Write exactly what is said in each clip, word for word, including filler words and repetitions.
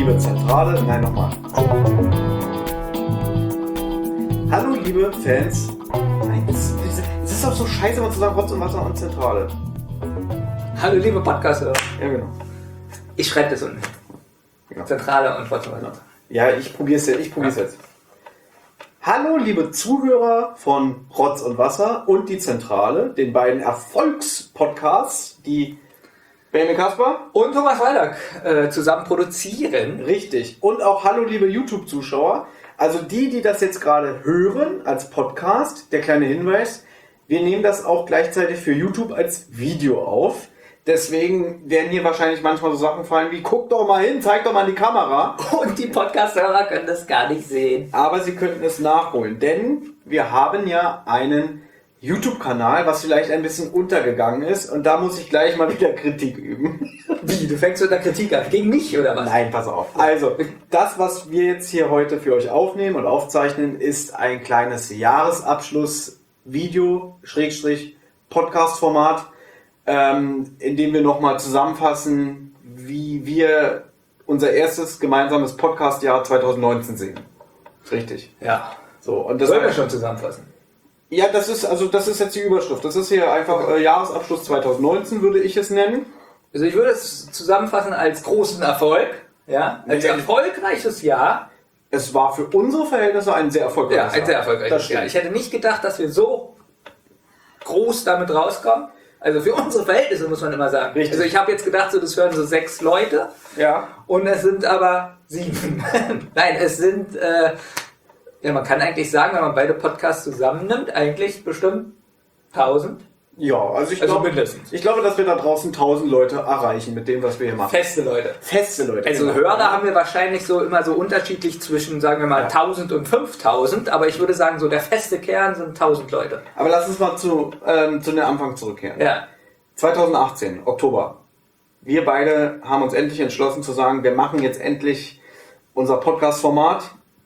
liebe Zentrale, nein, nochmal. Hallo, liebe Fans. Nein, es ist doch so scheiße, mal zu sagen, Rotz und Wasser und Zentrale. Hallo, liebe Podcaster. Ja, genau. Ich schreibe das unten. Genau. Zentrale und Rotz und Wasser. Ja, ich probier's jetzt. Ich probier's ja. jetzt. Hallo, liebe Zuhörer von Rotz und Wasser und die Zentrale, den beiden Erfolgspodcasts, die Benjamin Kasper und Thomas Waldack äh, zusammen produzieren. Richtig. Und auch hallo, liebe YouTube-Zuschauer. Also die, die das jetzt gerade hören als Podcast, der kleine Hinweis, wir nehmen das auch gleichzeitig für YouTube als Video auf. Deswegen werden hier wahrscheinlich manchmal so Sachen fallen wie, guck doch mal hin, zeig doch mal in die Kamera. Und die Podcast-Hörer können das gar nicht sehen. Aber sie könnten es nachholen, denn wir haben ja einen YouTube-Kanal, was vielleicht ein bisschen untergegangen ist. Und da muss ich gleich mal wieder Kritik üben. Wie? Du fängst mit der Kritik an? Gegen mich oder was? Nein, pass auf. Also, das, was wir jetzt hier heute für euch aufnehmen und aufzeichnen, ist ein kleines Jahresabschluss-Video, Schrägstrich, Podcast-Format, ähm, in dem wir nochmal zusammenfassen, wie wir unser erstes gemeinsames Podcast-Jahr zwanzig neunzehn sehen. Richtig. Ja. So, und das sollen wir schon zusammenfassen. Ja, das ist, also das ist jetzt die Überschrift. Das ist hier einfach äh, Jahresabschluss zwanzig neunzehn, würde ich es nennen. Also ich würde es zusammenfassen als großen Erfolg, ja, als Ja. erfolgreiches Jahr. Es war für unsere Verhältnisse ein sehr erfolgreiches Ja, ein sehr erfolgreiches Jahr. Ich hätte nicht gedacht, dass wir so groß damit rauskommen. Also für unsere Verhältnisse muss man immer sagen. Richtig. Also ich habe jetzt gedacht, so, das hören so sechs Leute. Ja. Und es sind aber sieben. Nein, es sind, äh, ja, man kann eigentlich sagen, wenn man beide Podcasts zusammennimmt, eigentlich bestimmt tausend. Ja, also ich Also glaube, mindestens. ich glaube, dass wir da draußen tausend Leute erreichen mit dem, was wir hier machen. Feste Leute. Feste Leute. Also genau. Hörer haben wir wahrscheinlich so immer so unterschiedlich zwischen, sagen wir mal, Ja. tausend und fünftausend, aber ich würde sagen, so der feste Kern sind tausend Leute. Aber lass uns mal zu, ähm, zu den Anfang zurückkehren. Ja. zwanzig achtzehn, Oktober. Wir beide haben uns endlich entschlossen zu sagen, wir machen jetzt endlich unser Podcast-Format.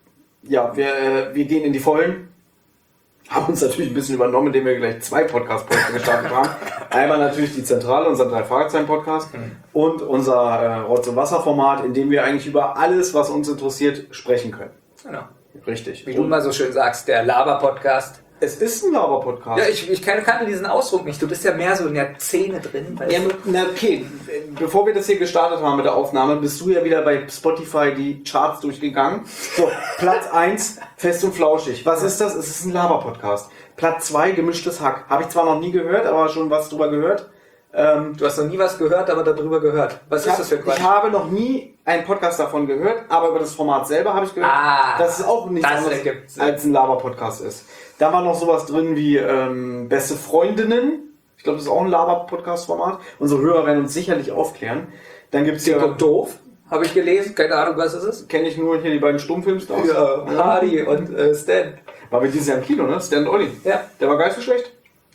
Ja, wir, äh, wir gehen in die Vollen. Haben uns natürlich ein bisschen übernommen, indem wir gleich zwei Podcast-Projekte gestartet haben. Einmal natürlich die Zentrale, unser Drei-Fragezeichen-Podcast mhm. und unser äh, Rotz- und Wasser-Format, in dem wir eigentlich über alles, was uns interessiert, sprechen können. Genau. Richtig. Wie du immer so schön sagst, der Laber-Podcast. Es ist ein Laber-Podcast. Ja, ich, ich kannte diesen Ausdruck nicht. Du bist ja mehr so in der Szene drin. Weißt Ja, du? na okay, bevor wir das hier gestartet haben mit der Aufnahme, bist du ja wieder bei Spotify die Charts durchgegangen. So, Platz eins, Fest und Flauschig. Was ist das? Es ist ein Laber-Podcast. Platz zwei, Gemischtes Hack. Habe ich zwar noch nie gehört, aber schon was drüber gehört. Ähm, Du hast noch nie was gehört, aber darüber gehört. Was ist hab, das für Quatsch? Ich habe noch nie einen Podcast davon gehört, aber über das Format selber habe ich gehört, Ah, dass es auch nichts das anderes ergibt Sinn. als ein Laber-Podcast ist. Da war noch sowas drin wie ähm, Beste Freundinnen. Ich glaube, das ist auch ein Laber-Podcast-Format. Unsere Hörer werden uns sicherlich aufklären. Dann gibt es Dick ja, und doof, habe ich gelesen. Keine Ahnung, was es ist. kenne ich nur hier die beiden Stummfilmstars. Ja, Hardy und äh, Stan. War wir dieses Jahr im Kino, ne? Stan und Olli. Ja. Der war gar nicht so schlecht.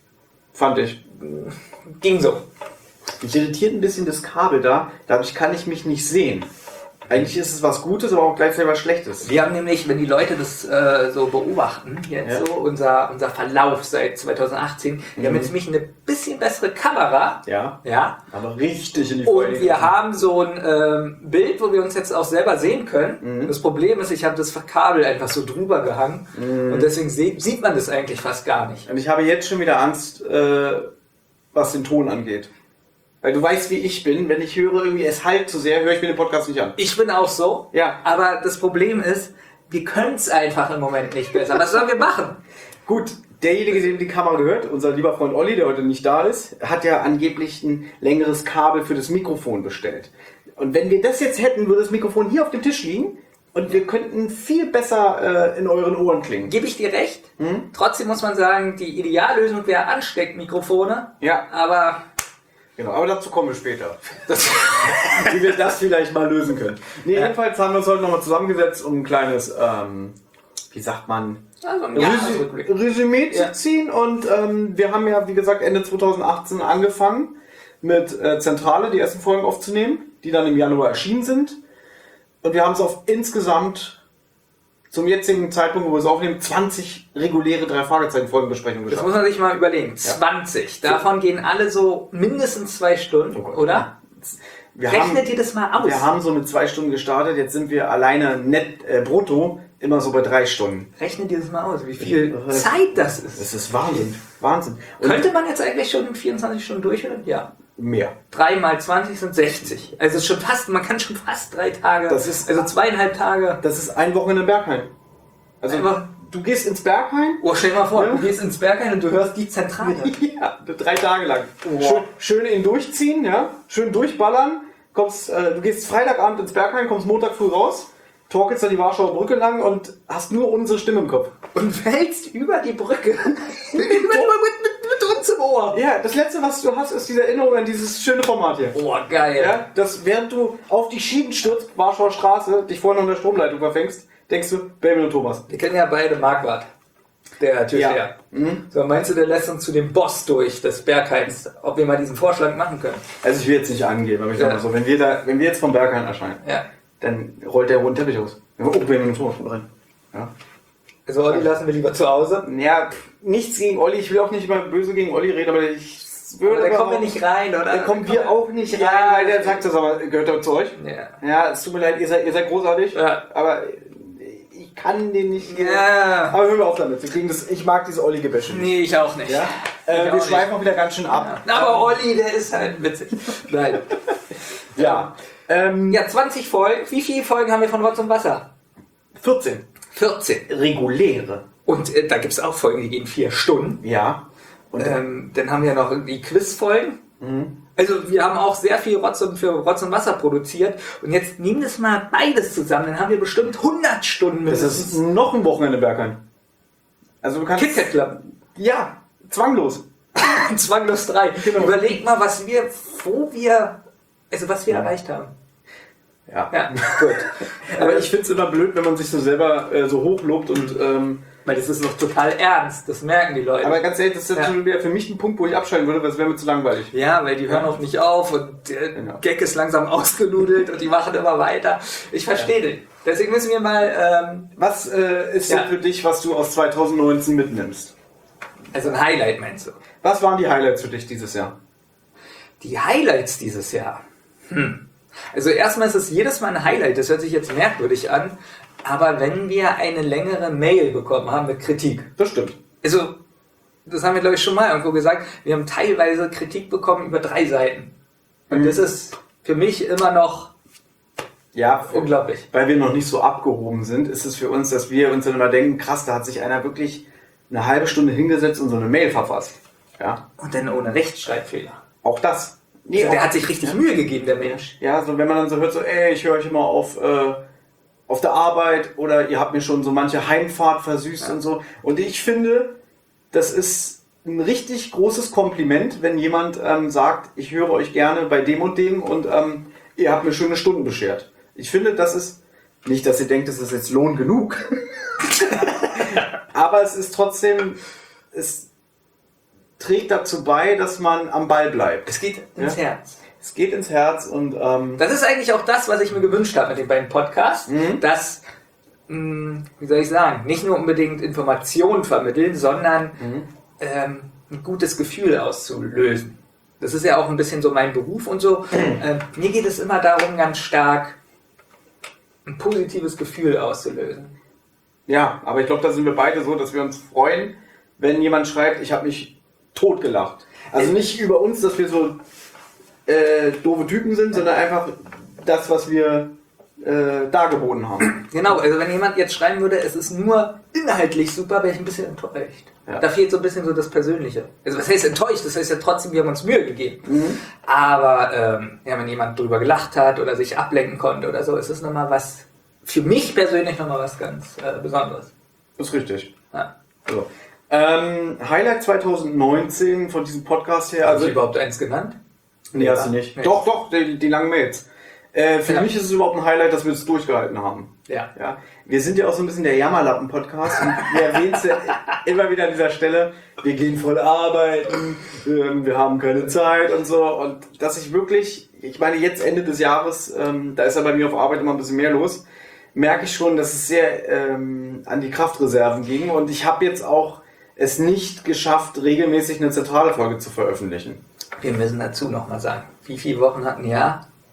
Fand ich. Ging so. Mich irritiert ein bisschen das Kabel da. Dadurch kann ich mich nicht sehen. Eigentlich ist es was Gutes, aber auch gleichzeitig was Schlechtes. Wir haben nämlich, wenn die Leute das äh, so beobachten, jetzt Ja. so unser, unser Verlauf seit zwanzig achtzehn, wir Mhm. haben jetzt nämlich eine bisschen bessere Kamera. Ja. Ja. Aber richtig in die Und Folge. wir haben so ein ähm, Bild, wo wir uns jetzt auch selber sehen können. Mhm. Das Problem ist, ich habe das Kabel einfach so drüber gehangen Mhm. und deswegen sie- sieht man das eigentlich fast gar nicht. Und ich habe jetzt schon wieder Angst, äh, was den Ton angeht. Weil du weißt, wie ich bin. Wenn ich höre, irgendwie es halt zu sehr, höre ich mir den Podcast nicht an. Ich bin auch so, Ja. aber das Problem ist, wir können es einfach im Moment nicht besser. Was sollen wir machen? Gut, derjenige, dem die Kamera gehört, unser lieber Freund Olli, der heute nicht da ist, hat ja angeblich ein längeres Kabel für das Mikrofon bestellt. Und wenn wir das jetzt hätten, würde das Mikrofon hier auf dem Tisch liegen und wir könnten viel besser äh, in euren Ohren klingen. Gebe ich dir recht. Hm? Trotzdem muss man sagen, die Ideallösung wäre Ansteckmikrofone. Ja. Aber Genau, aber dazu kommen wir später. Das, wie wir das vielleicht mal lösen können. Nee, Ja. jedenfalls haben wir uns heute nochmal zusammengesetzt, um ein kleines, ähm, wie sagt man, also ein Resü Jahresrückblick. Resümee Ja. zu ziehen. Und ähm, wir haben ja, wie gesagt, Ende zwanzig achtzehn angefangen mit äh, Zentrale, die ersten Folgen aufzunehmen, die dann im Januar erschienen sind. Und wir haben es auf insgesamt zum jetzigen Zeitpunkt, wo wir es aufnehmen, zwanzig reguläre Drei-Fragezeichen-Folgenbesprechungen Das geschafft. muss man sich mal überlegen. zwanzig. Davon gehen alle so mindestens zwei Stunden, Oh Gott. oder? Wir Rechnet haben, ihr das mal aus? Wir haben so mit zwei Stunden gestartet, jetzt sind wir alleine net äh, brutto immer so bei drei Stunden. Rechnet ihr das mal aus, wie viel Ja. Zeit das ist? Das ist Wahnsinn, Wahnsinn. Und Könnte man jetzt eigentlich schon vierundzwanzig Stunden durchhören? Ja. mehr. drei mal zwanzig sind sechzig. Also es ist schon fast, man kann schon fast drei Tage, Das ist- also zweieinhalb Tage. Das ist ein Wochenende Berghain. Also Einfach- du gehst ins Berghain. Oh, stell dir mal vor, Ja. du gehst ins Berghain und du hörst die Zentrale. Ja, drei Tage lang. Wow. Schön, schön ihn durchziehen, ja, schön durchballern. Kommst, äh, du gehst Freitagabend ins Berghain, kommst Montag früh raus, torkelst dann die Warschauer Brücke lang und hast nur unsere Stimme im Kopf. Und fällst über die Brücke mit, mit, mit, mit uns im Ohr. Ja, das letzte, was du hast, ist diese Erinnerung an dieses schöne Format hier. Oh, geil. Ja, dass während du auf die Schienen stürzt, Warschauer Straße, dich vorne an der Stromleitung verfängst, denkst du, Baby und Thomas. Wir kennen ja beide Marquardt, der Türsteher. Ja. Mhm. So, meinst du, der lässt uns zu dem Boss durch des Berghains, ob wir mal diesen Vorschlag machen können? Also ich will jetzt nicht angeben, aber ich sag Ja. mal so, wenn wir, da, wenn wir jetzt vom Berghain erscheinen, Ja. dann rollt der roten Teppich aus. Oh, Baby und Thomas kommt rein. Ja. Also Olli lassen wir lieber zu Hause. Ja, pff, nichts gegen Olli, ich will auch nicht immer böse gegen Olli reden, aber ich würde... Aber da kommen wir auch- nicht rein, oder? Da kommen wir auch nicht rein, Ja. weil der sagt das aber, gehört er zu euch? Ja. Ja, es tut mir leid, ihr seid, ihr seid großartig, Ja. aber ich kann den nicht... Ja. Aber hören wir auf damit, wir kriegen das, ich mag dieses Olli-Gebäsche nicht. Nee, ich auch nicht. Ja? Ich Äh, auch wir nicht. schweifen auch wieder ganz schön ab. Na, aber Olli, der ist halt witzig. Nein. Ja. Ähm, Ja, zwanzig Folgen. Wie viele Folgen haben wir von Rotz und Wasser? vierzehn. vierzehn. Reguläre. Und äh, da gibt es auch Folgen, die gehen vier Stunden. Ja. Und Ähm, dann haben wir noch die Quizfolgen. mhm. Also wir haben auch sehr viel Rotz und für Rotz und Wasser produziert. Und jetzt nimm das mal beides zusammen. Dann haben wir bestimmt hundert Stunden Das mindestens. ist noch ein Wochenende Berghain. Also du kannst... KitKat Club. Ja, zwanglos. Zwanglos drei. Genau. Überleg mal, was wir, wo wir, also was wir Ja. erreicht haben. Ja. Ja, gut. Aber ich finde es immer blöd, wenn man sich so selber äh, so hochlobt und... Ähm, Weil das ist noch total ernst. Das merken die Leute. aber ganz ehrlich, das ist jetzt Ja. schon wieder für mich ein Punkt, wo ich abschalten würde, weil es wäre mir zu langweilig. Ja, weil die hören auch nicht auf und der Genau. Gag ist langsam ausgenudelt und die machen immer weiter. Ich verstehe den. Deswegen müssen wir mal, ähm, Was äh, ist Ja. so für dich, was du aus zwanzig neunzehn mitnimmst? also ein Highlight meinst du? Was waren die Highlights für dich dieses Jahr? Die Highlights dieses Jahr. Hm. Also erstmal ist es jedes Mal ein Highlight. Das hört sich jetzt merkwürdig an. Aber wenn wir eine längere Mail bekommen haben mit Kritik. Das stimmt. Also, das haben wir glaube ich schon mal irgendwo gesagt. Wir haben teilweise Kritik bekommen über drei Seiten. Und Mhm. das ist für mich immer noch Ja, unglaublich. weil wir noch nicht so abgehoben sind, ist es für uns, dass wir uns dann immer denken, krass, da hat sich einer wirklich eine halbe Stunde hingesetzt und so eine Mail verfasst. Ja, Und dann ohne Rechtschreibfehler. auch das. Nee, Also der auch- hat sich richtig Mühe gegeben, der Mensch. Ja, so wenn man dann so hört, so, ey, ich höre euch immer auf, äh, auf der Arbeit oder ihr habt mir schon so manche Heimfahrt versüßt Ja. und so. Und ich finde, das ist ein richtig großes Kompliment, wenn jemand ähm, sagt, ich höre euch gerne bei dem und dem und ähm, ihr habt mir schöne Stunden beschert. Ich finde, das ist, nicht, dass ihr denkt, das ist jetzt Lohn genug, aber es ist trotzdem, es trägt dazu bei, dass man am Ball bleibt. Es geht ins Ja. Herz. Es geht ins Herz und ähm, Das ist eigentlich auch das, was ich mir gewünscht habe mit den beiden Podcasts, Mhm. dass, mh, wie soll ich sagen, nicht nur unbedingt Informationen vermitteln, sondern Mhm. ähm, ein gutes Gefühl auszulösen. Das ist ja auch ein bisschen so mein Beruf und so. Ähm, mir geht es immer darum, ganz stark ein positives Gefühl auszulösen. ja, aber ich glaube, da sind wir beide so, dass wir uns freuen, wenn jemand schreibt, ich habe mich totgelacht. Also nicht über uns, dass wir so äh, doofe Typen sind, sondern einfach das, was wir äh, dargeboten haben. Genau, also wenn jemand jetzt schreiben würde, es ist nur inhaltlich super, wäre ich ein bisschen enttäuscht. Ja. Da fehlt so ein bisschen so das Persönliche. Also was heißt enttäuscht? Das heißt ja trotzdem, wir haben uns Mühe gegeben. Mhm. Aber ähm, ja, wenn jemand drüber gelacht hat oder sich ablenken konnte oder so, ist es nochmal was, für mich persönlich nochmal was ganz äh, Besonderes. Ist richtig. Ja. So. Ähm, Highlight zwanzig neunzehn von diesem Podcast her. Hast Also, du überhaupt eins genannt? nee, hast du nicht. Nee. Doch, doch, die, die langen Mails. Äh, für Ja. mich ist es überhaupt ein Highlight, dass wir es durchgehalten haben. Ja. Ja, wir sind ja auch so ein bisschen der Jammerlappen-Podcast und wir erwähnen es ja immer wieder an dieser Stelle, wir gehen voll arbeiten, ähm, wir haben keine Zeit und so und dass ich wirklich, ich meine jetzt Ende des Jahres, ähm, da ist ja bei mir auf Arbeit immer ein bisschen mehr los, merke ich schon, dass es sehr ähm, an die Kraftreserven ging und ich habe jetzt auch es nicht geschafft, regelmäßig eine zentrale Folge zu veröffentlichen. Wir müssen dazu nochmal sagen, wie viele Wochen hatten wir? Ja?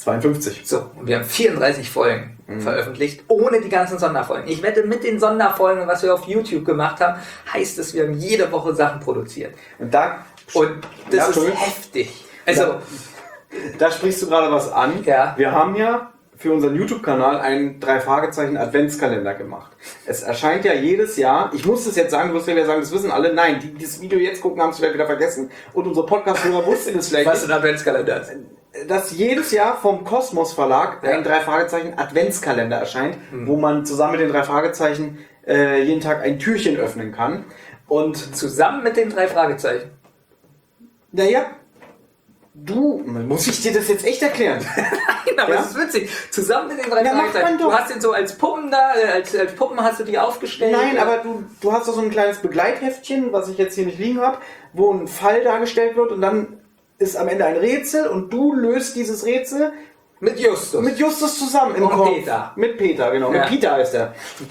zweiundfünfzig. So, und wir haben vierunddreißig Folgen mhm. veröffentlicht, ohne die ganzen Sonderfolgen. Ich wette, mit den Sonderfolgen, was wir auf YouTube gemacht haben, heißt es, wir haben jede Woche Sachen produziert. Und da... Und das ja, ist heftig. Also... Da, da sprichst du gerade was an. Ja. Wir haben ja für unseren YouTube-Kanal einen Drei-Fragezeichen-Adventskalender gemacht. Es erscheint ja jedes Jahr, ich muss das jetzt sagen, du wirst wieder sagen, das wissen alle, nein, die, die das Video jetzt gucken, haben es vielleicht wieder vergessen. Und unsere Podcast-Hörer wussten es vielleicht was ein Adventskalender ist. Dass jedes Jahr vom Kosmos Verlag ja. ein Drei-Fragezeichen-Adventskalender erscheint, hm. wo man zusammen mit den drei Fragezeichen äh, jeden Tag ein Türchen öffnen kann. Und zusammen mit den drei Fragezeichen? Naja, du, muss ich dir das jetzt echt erklären? Nein, aber ja? das ist witzig. Zusammen mit den drei ja, Fragezeichen. Du hast den so als Puppen da, als, als Puppen hast du die aufgestellt. Nein, aber du, du hast doch so ein kleines Begleitheftchen, was ich jetzt hier nicht liegen habe, wo ein Fall dargestellt wird und dann ist am Ende ein Rätsel und du löst dieses Rätsel mit Justus. Mit Justus zusammen im und Kopf. Peter. Mit Peter, genau. Ja. Mit Peter heißt er.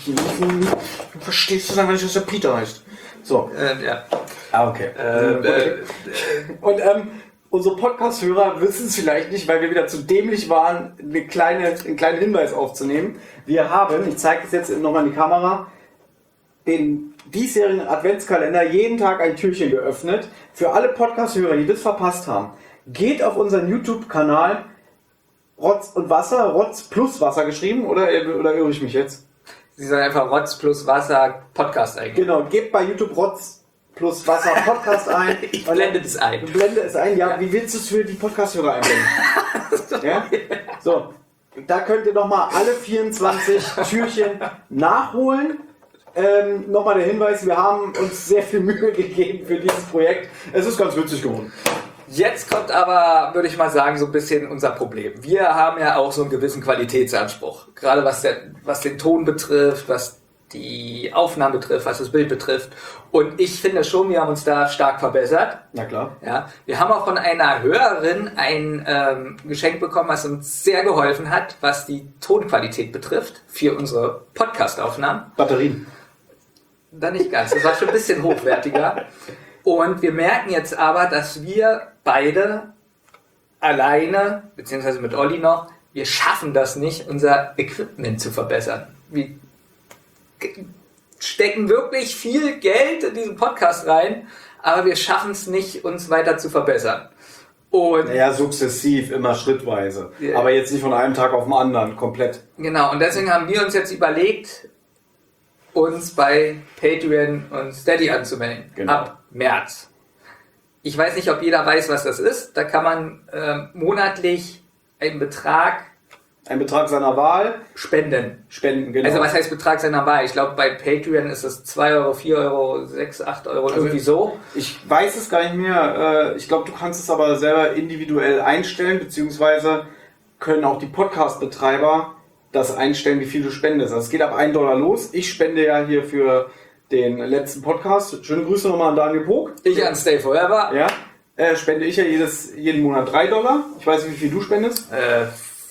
Du verstehst du dann, wenn ich, dass der Peter heißt. So. Ähm, ja. Ah, okay. Ähm, okay. Äh, und ähm, unsere Podcast-Hörer wissen es vielleicht nicht, weil wir wieder zu dämlich waren, eine kleine, einen kleinen Hinweis aufzunehmen. Wir haben, ich zeige es jetzt nochmal in die Kamera, den diesjährigen Adventskalender jeden Tag ein Türchen geöffnet. Für alle Podcast-Hörer, die das verpasst haben, geht auf unseren YouTube-Kanal Rotz und Wasser, Rotz plus Wasser geschrieben, oder, oder irre ich mich jetzt? Sie sagen einfach Rotz plus Wasser Podcast eingeben. Genau, gebt bei YouTube Rotz plus Wasser Podcast ein. Ich blende das ein. Blende es ein, ja. ja. Wie willst du es für die Podcast-Hörer einblenden? ja? So, da könnt ihr nochmal alle vierundzwanzig Türchen nachholen. Ähm, nochmal der Hinweis, wir haben uns sehr viel Mühe gegeben für dieses Projekt. Es ist ganz witzig geworden. Jetzt kommt aber, würde ich mal sagen, so ein bisschen unser Problem. Wir haben ja auch so einen gewissen Qualitätsanspruch. Gerade was, der, was den Ton betrifft, was die Aufnahmen betrifft, was das Bild betrifft. Und ich finde schon, wir haben uns da stark verbessert. Na klar. Ja, wir haben auch von einer Hörerin ein ähm, Geschenk bekommen, was uns sehr geholfen hat, was die Tonqualität betrifft für unsere Podcast-Aufnahmen. Batterien. Da nicht ganz. Das war schon ein bisschen hochwertiger. Und wir merken jetzt aber, dass wir beide alleine, beziehungsweise mit Olli noch, wir schaffen das nicht, unser Equipment zu verbessern. Wir stecken wirklich viel Geld in diesen Podcast rein, aber wir schaffen es nicht, uns weiter zu verbessern. Und ja, sukzessiv, immer schrittweise. Yeah. Aber jetzt nicht von einem Tag auf den anderen, komplett. Genau, und deswegen haben wir uns jetzt überlegt, uns bei Patreon und Steady anzumelden. Genau. Ab März. Ich weiß nicht, ob jeder weiß, was das ist. Da kann man äh, monatlich einen Betrag Ein Betrag seiner Wahl spenden. Spenden, genau. Also was heißt Betrag seiner Wahl? Ich glaube, bei Patreon ist es zwei Euro, vier Euro, sechs, acht Euro, also irgendwie so. Ich weiß es gar nicht mehr. Ich glaube, du kannst es aber selber individuell einstellen, beziehungsweise können auch die Podcast-Betreiber das einstellen, wie viel du spendest. Also es geht ab ein Dollar los. Ich spende ja hier für den letzten Podcast. Schöne Grüße nochmal an Daniel Pog. Ich an Stay Forever. Ja. Äh, spende ich ja jedes, jeden Monat drei Dollar. Ich weiß nicht, wie viel du spendest. Äh,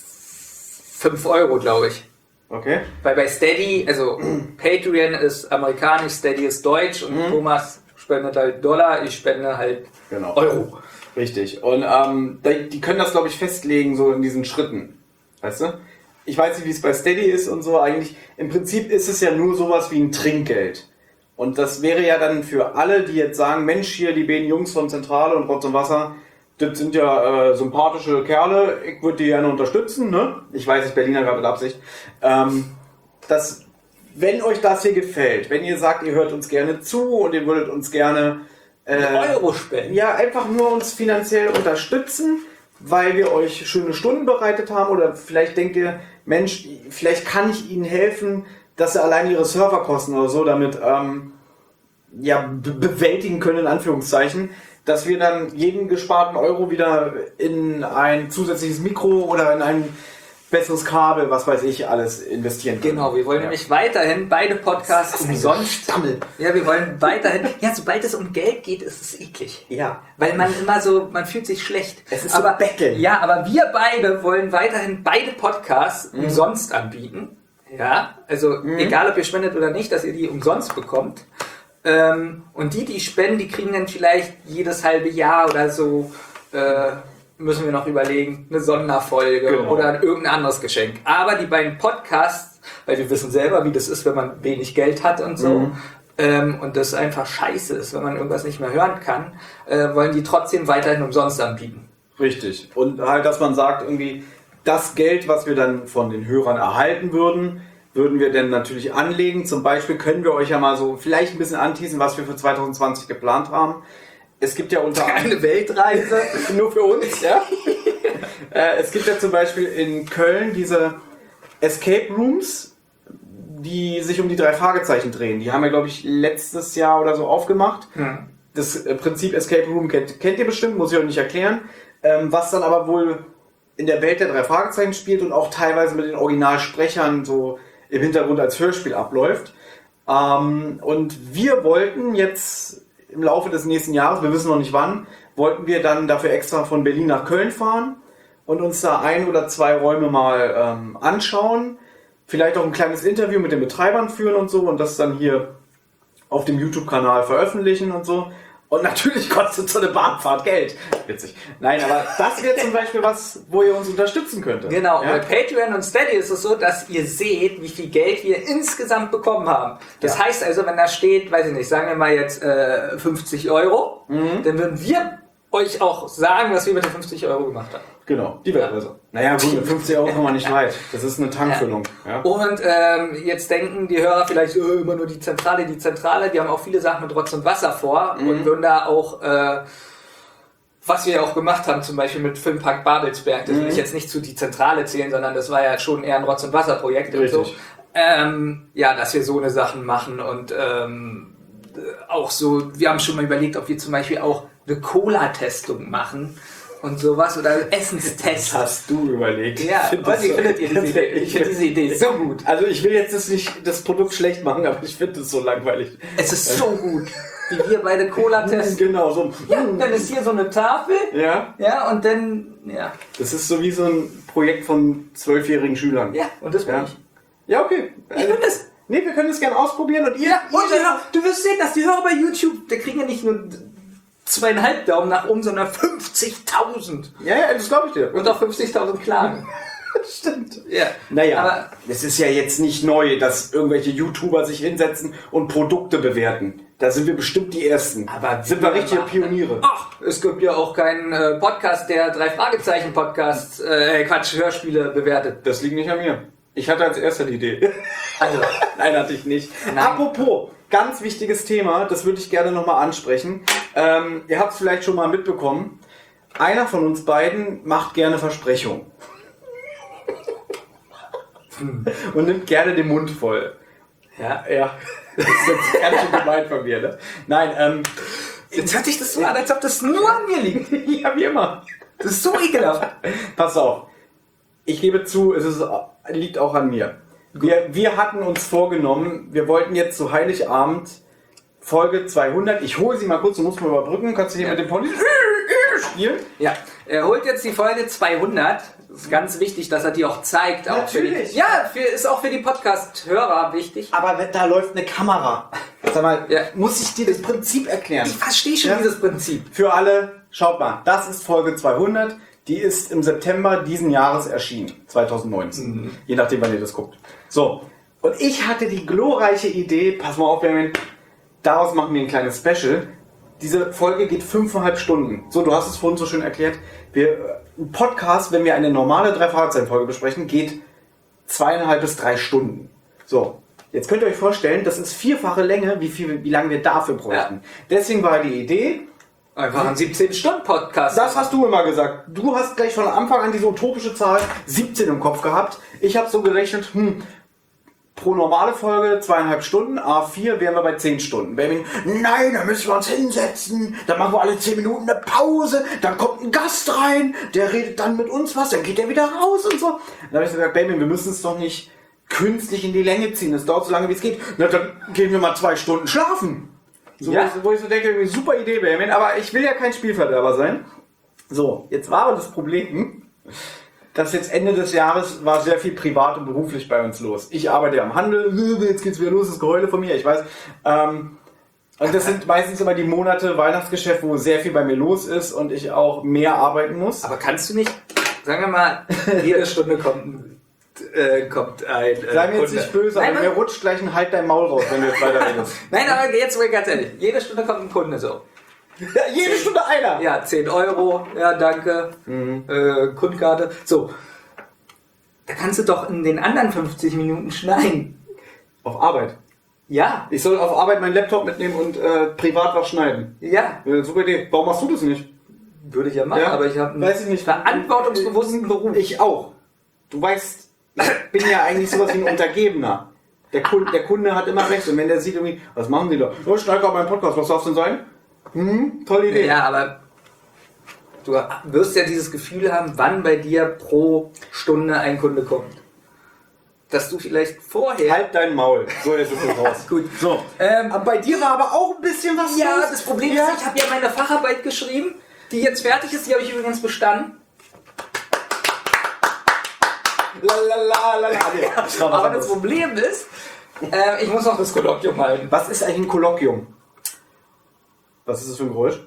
fünf Euro, glaube ich. Okay. Weil bei Steady, also Patreon ist amerikanisch, Steady ist deutsch und mhm. Thomas spendet halt Dollar, ich spende halt genau. Euro. Richtig. Und ähm, die können das, glaube ich, festlegen, so in diesen Schritten. Weißt du? Ich weiß nicht, wie es bei Steady ist und so. Eigentlich, im Prinzip ist es ja nur sowas wie ein Trinkgeld. Und das wäre ja dann für alle, die jetzt sagen, Mensch, hier die beiden Jungs von Zentrale und Rotz und Wasser, das sind ja äh, sympathische Kerle, ich würde die gerne unterstützen, ne? Ich weiß, ich Berliner gerade mit Absicht. Ähm, dass, wenn euch das hier gefällt, wenn ihr sagt, ihr hört uns gerne zu und ihr würdet uns gerne äh, Euro spenden. Ja, einfach nur uns finanziell unterstützen, weil wir euch schöne Stunden bereitet haben oder vielleicht denkt ihr, Mensch, vielleicht kann ich ihnen helfen, dass sie allein ihre Serverkosten oder so damit ähm, ja, be- bewältigen können, in Anführungszeichen, dass wir dann jeden gesparten Euro wieder in ein zusätzliches Mikro oder in ein besseres Kabel, was weiß ich, alles investieren können. Genau, wir wollen ja. nämlich weiterhin beide Podcasts umsonst. Stammel. Ja, wir wollen weiterhin. Ja, sobald es um Geld geht, ist es eklig. Ja. Weil man immer so, man fühlt sich schlecht. Es ist aber, so betteln. Ja, aber wir beide wollen weiterhin beide Podcasts mhm. umsonst anbieten. Ja, also mhm. egal, ob ihr spendet oder nicht, dass ihr die umsonst bekommt. Ähm, und die, die spenden, die kriegen dann vielleicht jedes halbe Jahr oder so äh, müssen wir noch überlegen, eine Sonderfolge Genau. oder irgendein anderes Geschenk. Aber die beiden Podcasts, weil wir wissen selber, wie das ist, wenn man wenig Geld hat und so, Mhm. ähm, und das einfach scheiße ist, wenn man irgendwas nicht mehr hören kann, äh, wollen die trotzdem weiterhin umsonst anbieten. Richtig. Und halt, dass man sagt, irgendwie, das Geld, was wir dann von den Hörern erhalten würden, würden wir dann natürlich anlegen. Zum Beispiel können wir euch ja mal so vielleicht ein bisschen anteasen, was wir für zwanzig zwanzig geplant haben. Es gibt ja unter anderem Eine Weltreise. nur für uns, ja. äh, es gibt ja zum Beispiel in Köln diese Escape Rooms, die sich um die drei Fragezeichen drehen. Die haben wir, glaube ich, letztes Jahr oder so aufgemacht. Hm. Das äh, Prinzip Escape Room kennt, kennt ihr bestimmt, muss ich euch nicht erklären. Ähm, was dann aber wohl in der Welt der drei Fragezeichen spielt und auch teilweise mit den Originalsprechern so im Hintergrund als Hörspiel abläuft. Ähm, und wir wollten jetzt im Laufe des nächsten Jahres, wir wissen noch nicht wann, wollten wir dann dafür extra von Berlin nach Köln fahren und uns da ein oder zwei Räume mal ähm, anschauen. Vielleicht auch ein kleines Interview mit den Betreibern führen und so und das dann hier auf dem YouTube-Kanal veröffentlichen und so. Und natürlich kostet so eine Bahnfahrt Geld. Witzig. Nein, aber das wäre zum Beispiel was, wo ihr uns unterstützen könntet. Genau, Ja? bei Patreon und Steady ist es so, dass ihr seht, wie viel Geld wir insgesamt bekommen haben. Das Ja. heißt also, wenn da steht, weiß ich nicht, sagen wir mal jetzt äh, fünfzig Euro, Mhm. dann würden wir euch auch sagen, was wir mit den fünfzig Euro gemacht haben. Genau, die Weltreise. Naja, gut, mit fünfzig Euro kommen wir nicht weit. Das ist eine Tankfüllung. Ja. Und ähm, jetzt denken die Hörer vielleicht oh, immer nur die Zentrale, die Zentrale. Die haben auch viele Sachen mit Rotz und Wasser vor Mhm. und würden da auch, äh, was wir ja auch gemacht haben, zum Beispiel mit Filmpark Babelsberg, das will Mhm. ich jetzt nicht zu die Zentrale zählen, sondern das war ja schon eher ein Rotz und Wasser Projekt und so. Richtig. Ähm, ja, dass wir so eine Sachen machen und ähm, auch so, wir haben schon mal überlegt, ob wir zum Beispiel auch eine Cola-Testung machen und sowas oder Essenstest. Das hast du überlegt. Ja, Ich find was das wie so- findet ihr diese Idee? Ich finde diese Idee so gut. Also ich will jetzt das nicht das Produkt schlecht machen, aber ich finde es so langweilig. Es ist so gut, wie wir beide Cola testen. Genau, so. Ja, dann ist hier so eine Tafel. Ja, Ja, und dann, ja. das ist so wie so ein Projekt von zwölfjährigen Schülern. Ja, und das bin Ja. ich. Ja, okay. Ich finde das. Nee, wir können das gerne ausprobieren und ihr. Ja, und ihr die Hörer, du wirst sehen, dass die Hörer bei YouTube, der kriegen ja nicht nur zweieinhalb Daumen nach oben, sondern fünfzigtausend. ja, ja, das glaube ich dir. Und auch fünfzigtausend Klagen. Stimmt. Ja. Naja, Aber es ist ja jetzt nicht neu, dass irgendwelche YouTuber sich hinsetzen und Produkte bewerten. Da sind wir bestimmt die Ersten. Aber sind wir wir richtige machen- Pioniere. ach, es gibt ja auch keinen äh, Podcast, der drei Fragezeichen Podcast, äh, Quatsch, Hörspiele bewertet. Das liegt nicht an mir. Ich hatte als erster die Idee. Also, Nein, hatte ich nicht. Nein. Apropos, ganz wichtiges Thema, das würde ich gerne nochmal ansprechen. Ähm, ihr habt es vielleicht schon mal mitbekommen. Einer von uns beiden macht gerne Versprechungen. Und nimmt gerne den Mund voll. ja. Ja, das ist jetzt ganz schön gemein von mir, ne? Nein, ähm, Jetzt hört sich das so an, als ob das nur an mir liegt. ja, wie immer. Das ist so ekelhaft. Pass auf. Ich gebe zu, es ist, liegt auch an mir. Wir, wir hatten uns vorgenommen, wir wollten jetzt zu Heiligabend Folge zweihundert. Ich hole sie mal kurz, du musst mal überbrücken. Kannst du hier mit dem Pony spielen? Ja, er holt jetzt die Folge zweihundert. Das ist ganz wichtig, dass er die auch zeigt. Auch für Natürlich. die, ja, für, ist auch für die Podcast-Hörer wichtig. Aber da läuft eine Kamera. Sag mal, Ja. muss ich dir das Prinzip erklären? Ich verstehe schon Ja. dieses Prinzip. Für alle, schaut mal, das ist Folge zweihundert. Die ist im September diesen Jahres erschienen, zwanzig neunzehn. Je nachdem, wann ihr das guckt. So, und ich hatte die glorreiche Idee, pass mal auf, Benjamin, daraus machen wir ein kleines Special. Diese Folge geht fünfeinhalb Stunden. So, du hast es vorhin so schön erklärt. Wir, ein Podcast, wenn wir eine normale Drei-Fragezeichen-Folge besprechen, geht zweieinhalb bis drei Stunden. So, jetzt könnt ihr euch vorstellen, das ist vierfache Länge, wie, viel, wie lange wir dafür bräuchten. Deswegen war die Idee, Einfach ein siebzehn-Stunden-Podcast. das hast du immer gesagt. Du hast gleich von Anfang an diese utopische Zahl siebzehn im Kopf gehabt. Ich habe so gerechnet, hm, pro normale Folge zweieinhalb Stunden, A vier wären wir bei zehn Stunden. Benjamin, nein, da müssen wir uns hinsetzen, dann machen wir alle zehn Minuten eine Pause, dann kommt ein Gast rein, der redet dann mit uns was, dann geht der wieder raus und so. Dann habe ich gesagt, Benjamin, wir müssen es doch nicht künstlich in die Länge ziehen, es dauert so lange, wie es geht. Na, dann gehen wir mal zwei Stunden schlafen. So, Ja. wo, ich, wo ich so denke, irgendwie super Idee, Benjamin, aber ich will ja kein Spielverderber sein. So, jetzt war aber das Problem, dass jetzt Ende des Jahres war sehr viel privat und beruflich bei uns los. Ich arbeite ja am Handel, jetzt geht's wieder los, das Geheule von mir, ich weiß. Ähm, Und das sind meistens immer die Monate Weihnachtsgeschäft, wo sehr viel bei mir los ist und ich auch mehr arbeiten muss. Aber kannst du nicht, sagen wir mal, jede Stunde kommt ein, äh, kommt ein äh, Sei mir jetzt Kunde. nicht böse, Nein, aber mir rutscht gleich ein Halt dein Maul raus, wenn du jetzt weiter redest. Nein, aber jetzt mal ganz ehrlich, jede Stunde kommt ein Kunde so. Ja, jede Stunde einer! Ja, zehn Euro, ja danke, Mhm. äh, Kundkarte. So, da kannst du doch in den anderen fünfzig Minuten schneiden. Auf Arbeit. Ja, Ich soll auf Arbeit meinen Laptop mitnehmen und äh, privat was schneiden. ja, Ja, super Idee. Warum machst du das nicht? würde ich ja machen, Ja, aber ich habe einen weiß ich nicht. verantwortungsbewussten Beruf. Ich auch. Du weißt, ich bin ja eigentlich sowas wie ein Untergebener. Der Kunde, der Kunde hat immer recht. Und wenn der sieht irgendwie, was machen die da? Oh, ich schneide gerade meinen Podcast, was darf es denn sein? Hm, tolle Idee. Ja, aber du wirst ja dieses Gefühl haben, wann bei dir pro Stunde ein Kunde kommt. Dass du vielleicht vorher... Halt dein Maul. So, jetzt ist es raus. Gut. So. Ähm, Aber bei dir war aber auch ein bisschen was ja, los. das Problem Ja. ist, ich habe ja meine Facharbeit geschrieben, die jetzt fertig ist, die habe ich übrigens bestanden. Lalalala. Ja, Aber das Problem ist, äh, ich muss noch das Kolloquium halten. was ist eigentlich ein Kolloquium? Was ist das für ein Geräusch?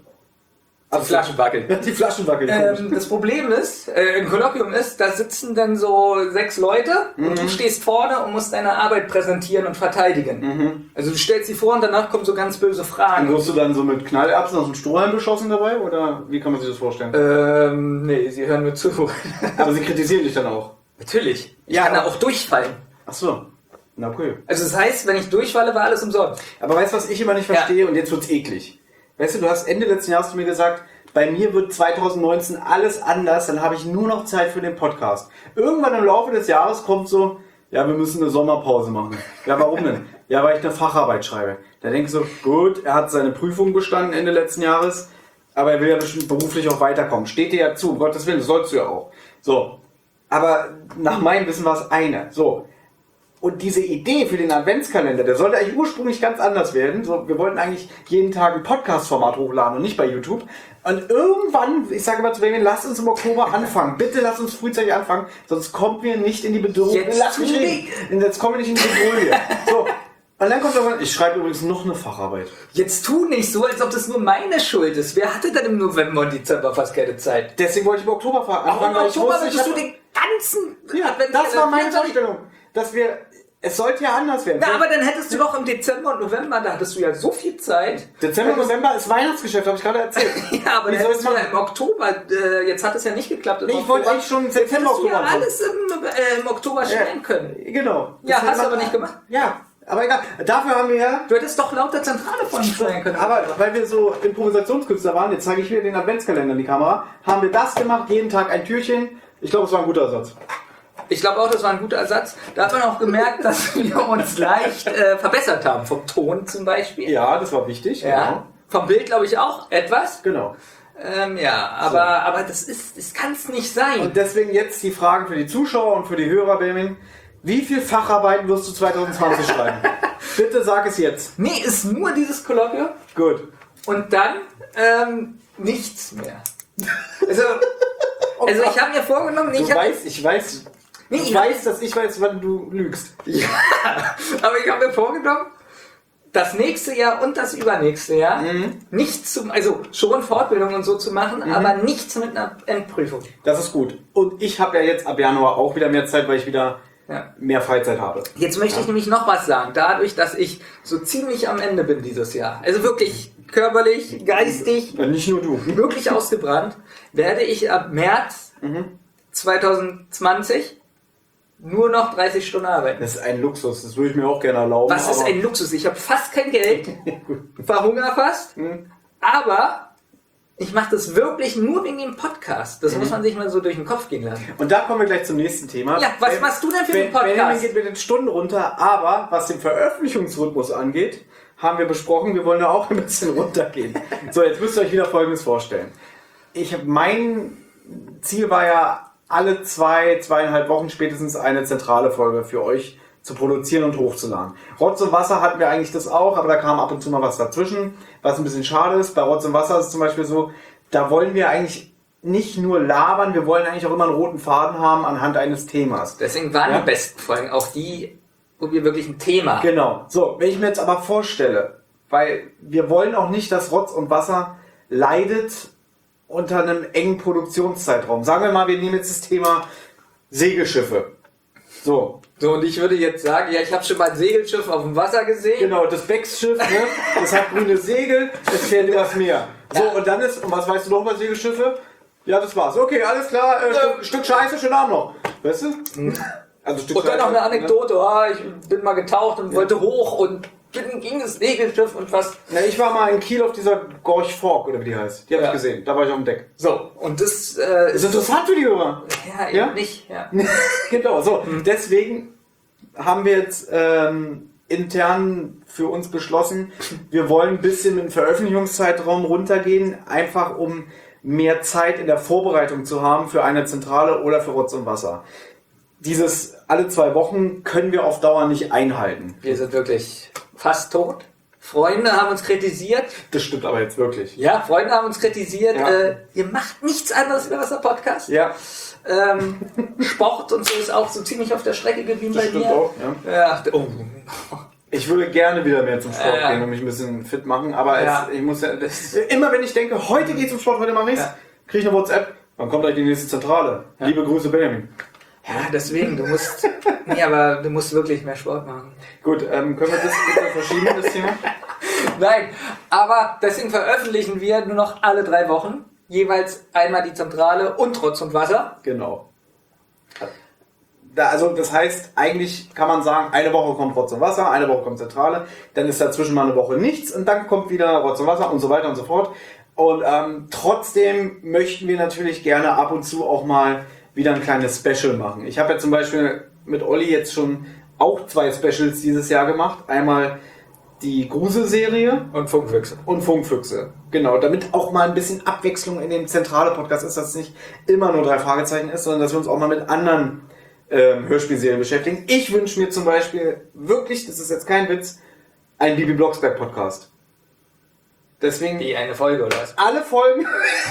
Die Flaschen wackeln. Die Flaschen wackeln. Ähm, das Problem ist, äh, ein Kolloquium ist, da sitzen dann so sechs Leute und Mhm. du stehst vorne und musst deine Arbeit präsentieren und verteidigen. Mhm. Also du stellst sie vor und danach kommen so ganz böse Und Fragen. wirst du dann so mit Knallerbsen aus dem Strohhalm beschossen dabei? Oder wie kann man sich das vorstellen? Ähm, nee, sie hören mir zu. Aber sie kritisieren dich dann auch. Natürlich. Ich Ja, kann da aber- auch durchfallen. Ach so. Na cool. Also das heißt, wenn ich durchfalle, war alles umsonst. Aber weißt du, was ich immer nicht Ja. verstehe? Und jetzt wird's eklig. Weißt du, du hast Ende letzten Jahres zu mir gesagt, bei mir wird zwanzig neunzehn alles anders, dann habe ich nur noch Zeit für den Podcast. Irgendwann im Laufe des Jahres kommt so, ja, wir müssen eine Sommerpause machen. Ja, warum denn? Ja, weil ich eine Facharbeit schreibe. Da denke ich so, gut, er hat seine Prüfung bestanden Ende letzten Jahres, aber er will ja bestimmt beruflich auch weiterkommen. Steht dir ja zu, um Gottes Willen, das sollst du ja auch. So. Aber nach meinem Wissen war es eine. So. Und diese Idee für den Adventskalender, der sollte eigentlich ursprünglich ganz anders werden. So, wir wollten eigentlich jeden Tag ein Podcast-Format hochladen und nicht bei YouTube. Und irgendwann, ich sage mal zu Benjamin, lasst uns im Oktober anfangen. Bitte lasst uns frühzeitig anfangen, sonst kommen wir nicht in die Bedrohung. Jetzt Lass mich tu reden. Und jetzt kommen wir nicht in die Bedrohung. So. Und dann kommt aber, ich schreibe übrigens noch eine Facharbeit. Jetzt tu nicht so, als ob das nur meine Schuld ist. Wer hatte denn im November und Dezember fast keine Zeit? Deswegen wollte ich im Oktober anfangen. Warum im weil ich Oktober wusste, ich würdest du hab- den ganzen... Ja, das war meine Vorstellung. Dass wir, es sollte ja anders werden. Na, aber dann hättest du doch im Dezember und November, da hattest du ja so viel Zeit. Dezember, November ist Weihnachtsgeschäft, habe ich gerade erzählt. Ja, aber Wie dann soll hättest ich du ja machen? im Oktober, äh, jetzt hat es ja nicht geklappt. Im Nee, ich wollte Oktober. eigentlich schon im Jetzt September, hättest du ja Oktober machen. alles im, äh, im Oktober stellen können. Genau. Ja, Das hast hätte du aber man- nicht gemacht. Ja, aber egal. Dafür haben wir ja... Du hättest doch laut der Zentrale von steuern können. Aber weil wir so Improvisationskünstler waren, jetzt zeige ich wieder den Adventskalender in die Kamera, haben wir das gemacht, jeden Tag ein Türchen. Ich glaube, es war ein guter Ersatz. Ich glaube auch, das war ein guter Ersatz. Da hat man auch gemerkt, dass wir uns leicht äh, verbessert haben. Vom Ton zum Beispiel. Ja, das war wichtig. Ja. Vom Bild glaube ich auch etwas. Genau. Ähm, ja, aber, aber das ist, das kann es nicht sein. Und deswegen jetzt die Fragen für die Zuschauer und für die Hörer, Benjamin. Wie viel Facharbeiten wirst du zwanzig zwanzig schreiben? Bitte sag es jetzt. Nee, ist nur dieses Kolloquium Gut. und dann ähm, nichts mehr. Also, also ich habe mir vorgenommen, nee, Du ich hab, weißt, ich weiß, Nee, ich ich- weiß, dass ich weiß, wann du lügst. aber ich habe mir vorgenommen, das nächste Jahr und das übernächste Jahr Mhm. nichts zum, also schon Fortbildung und so zu machen, aber nichts mit einer Endprüfung. Das ist gut. Und ich habe ja jetzt ab Januar auch wieder mehr Zeit, weil ich wieder Ja. mehr Freizeit habe. Jetzt möchte ich nämlich noch was sagen. Dadurch, dass ich so ziemlich am Ende bin dieses Jahr, also wirklich körperlich, geistig, Und nicht nur du. wirklich ausgebrannt, werde ich ab März zwanzig zwanzig nur noch dreißig Stunden arbeiten. Das ist ein Luxus, das würde ich mir auch gerne erlauben. Was ist aber- ein Luxus? Ich habe fast kein Geld, verhungere fast, aber ich mache das wirklich nur wegen dem Podcast. Das muss man sich mal so durch den Kopf gehen lassen. Und da kommen wir gleich zum nächsten Thema. Ja, was Ben- machst du denn für Ben- den Podcast? Benjamin geht mit den Stunden runter, aber was den Veröffentlichungsrhythmus angeht, haben wir besprochen, wir wollen da auch ein bisschen runtergehen. So, jetzt müsst ihr euch wieder Folgendes vorstellen. Ich habe mein Ziel war ja, alle zwei, zweieinhalb Wochen spätestens eine zentrale Folge für euch zu produzieren und hochzuladen. Rotz und Wasser hatten wir eigentlich das auch, aber da kam ab und zu mal was dazwischen, was ein bisschen schade ist. Bei Rotz und Wasser ist es zum Beispiel so, da wollen wir eigentlich nicht nur labern, wir wollen eigentlich auch immer einen roten Faden haben anhand eines Themas. Deswegen waren Ja. die besten Folgen auch die, wo wir wirklich ein Thema haben. Genau. So, wenn ich mir jetzt aber vorstelle, weil wir wollen auch nicht, dass Rotz und Wasser leidet unter einem engen Produktionszeitraum. Sagen wir mal, wir nehmen jetzt das Thema Segelschiffe. So. So, und ich würde jetzt sagen, ja, ich habe schon mal ein Segelschiff auf dem Wasser gesehen. Genau, das Becks-Schiff, ne? Das hat grüne Segel, das fährt übers Meer. So, Ja. und dann ist, und was weißt du noch über Segelschiffe? Ja, das war's. Okay, alles klar, äh, Stück, Stück Scheiße, schönen Abend noch. Weißt du? Also Stück Und dann noch eine ne? Anekdote, ah, ich bin mal getaucht und wollte hoch und bin gegen das Segelschiff und was. Ja, ich war mal in Kiel auf dieser Gorch Fork, oder wie die heißt. Die habe Ja. ich gesehen, da war ich auf dem Deck. So, und das äh, Ist interessant für die Hörer. ja, Ja? eben nicht. Ja. Genau, so. Deswegen haben wir jetzt ähm, intern für uns beschlossen, wir wollen ein bisschen mit dem Veröffentlichungszeitraum runtergehen, einfach um mehr Zeit in der Vorbereitung zu haben für eine Zentrale oder für Rotz und Wasser. Dieses alle zwei Wochen können wir auf Dauer nicht einhalten. Wir sind wirklich fast tot. Freunde haben uns kritisiert. Das stimmt aber jetzt wirklich. Ja, Freunde haben uns kritisiert. Ja. Äh, ihr macht nichts anderes wie der Wasser-Podcast. Ja, Ähm, Sport und so ist auch so ziemlich auf der Strecke geblieben das bei stimmt mir. auch. Ja. Ja, oh. Ich würde gerne wieder mehr zum Sport Ja. gehen und mich ein bisschen fit machen, aber Ja. es, ich muss ja, das, immer wenn ich denke, heute geht's zum Sport, heute mache ich's, Ja. kriege ich eine WhatsApp, dann kommt gleich die nächste Zentrale. Liebe Grüße, Benjamin. Ja, deswegen, du musst, nee, aber du musst wirklich mehr Sport machen. Gut, ähm, können wir das bitte verschieben, das Thema? Nein, aber deswegen veröffentlichen wir nur noch alle drei Wochen jeweils einmal die Zentrale und Rotz und Wasser. Genau. Da, also das heißt, eigentlich kann man sagen, eine Woche kommt Rotz und Wasser, eine Woche kommt Zentrale, dann ist dazwischen mal eine Woche nichts und dann kommt wieder Rotz und Wasser und so weiter und so fort. Und ähm, trotzdem möchten wir natürlich gerne ab und zu auch mal wieder ein kleines Special machen. Ich habe ja zum Beispiel mit Olli jetzt schon auch zwei Specials dieses Jahr gemacht. Einmal die Grusel-Serie Und Funkfüchse. und Funkfüchse. Genau, damit auch mal ein bisschen Abwechslung in dem Zentrale-Podcast ist, dass es nicht immer nur drei Fragezeichen ist, sondern dass wir uns auch mal mit anderen ähm, Hörspielserien beschäftigen. Ich wünsche mir zum Beispiel wirklich, das ist jetzt kein Witz, einen Bibi Blocksberg-Podcast. Deswegen Wie eine Folge oder was? alle Folgen.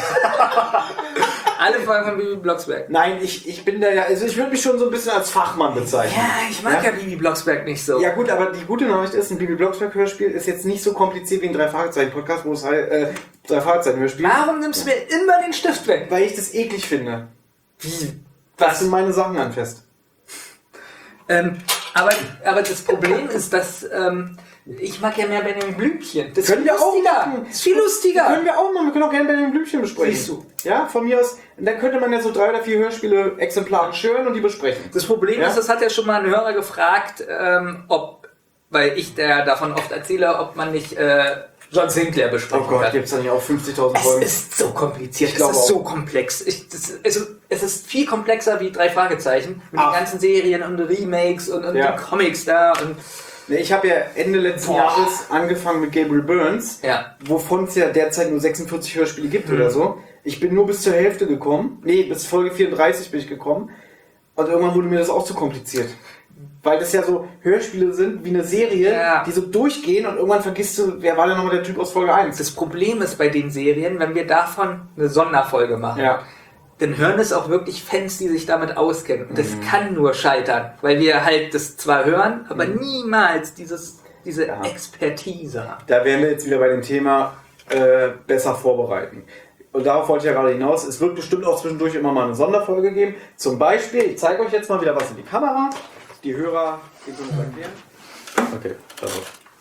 Alle Folgen von Bibi Blocksberg. Nein, ich, ich bin da ja, also ich würde mich schon so ein bisschen als Fachmann bezeichnen. Ja, ich mag ja, Bibi Blocksberg nicht so. Ja gut, aber die gute Nachricht ist, ein Bibi Blocksberg-Hörspiel ist jetzt nicht so kompliziert wie ein Drei-Fragezeichen-Podcast, wo es halt, äh, Drei-Fragezeichen-Hörspiel, Warum nimmst du mir immer den Stift weg? weil ich das eklig finde. Wie? Was sind meine Sachen anfasst? Ähm, aber, aber das Problem ist, dass ähm, ich mag ja mehr Benjamin Blümchen. Das Können ist wir viel auch lustiger. machen. Das ist viel lustiger. Können wir auch machen, wir können auch gerne Benjamin Blümchen besprechen. Siehst du. Ja, von mir aus, dann könnte man ja so drei oder vier Hörspiele exemplarisch hören und die besprechen. Das Problem Ja? ist, das hat ja schon mal ein Hörer gefragt, ähm, ob, weil ich der davon oft erzähle, ob man nicht äh, John Sinclair Oh besprechen Gott, kann. gibt es da nicht auch fünfzigtausend Es Folgen? ist so kompliziert, Ich es glaube ist auch. so komplex. Ich, das, es, es ist viel komplexer wie drei Fragezeichen mit Ach. den ganzen Serien und Remakes und, und Ja. den Comics da und Nee, ich habe ja Ende letzten Boah. Jahres angefangen mit Gabriel Burns, ja. wovon es ja derzeit nur sechsundvierzig Hörspiele gibt oder so. Ich bin nur bis zur Hälfte gekommen. Nee, bis Folge vierunddreißig bin ich gekommen. Und irgendwann wurde mir das auch zu kompliziert. Weil das ja so Hörspiele sind wie eine Serie, Ja. die so durchgehen und irgendwann vergisst du, wer war denn nochmal der Typ aus Folge eins? Das Problem ist bei den Serien, wenn wir davon eine Sonderfolge machen, Ja. dann hören es auch wirklich Fans, die sich damit auskennen. Und das Mhm. kann nur scheitern, weil wir halt das zwar hören, aber niemals dieses, diese Ja. Expertise haben. Da wären wir jetzt wieder bei dem Thema äh, besser vorbereiten. Und darauf wollte ich ja gerade hinaus. Es wird bestimmt auch zwischendurch immer mal eine Sonderfolge geben. Zum Beispiel, ich zeige euch jetzt mal wieder was in die Kamera. Die Hörer, die können es erklären. Okay, also.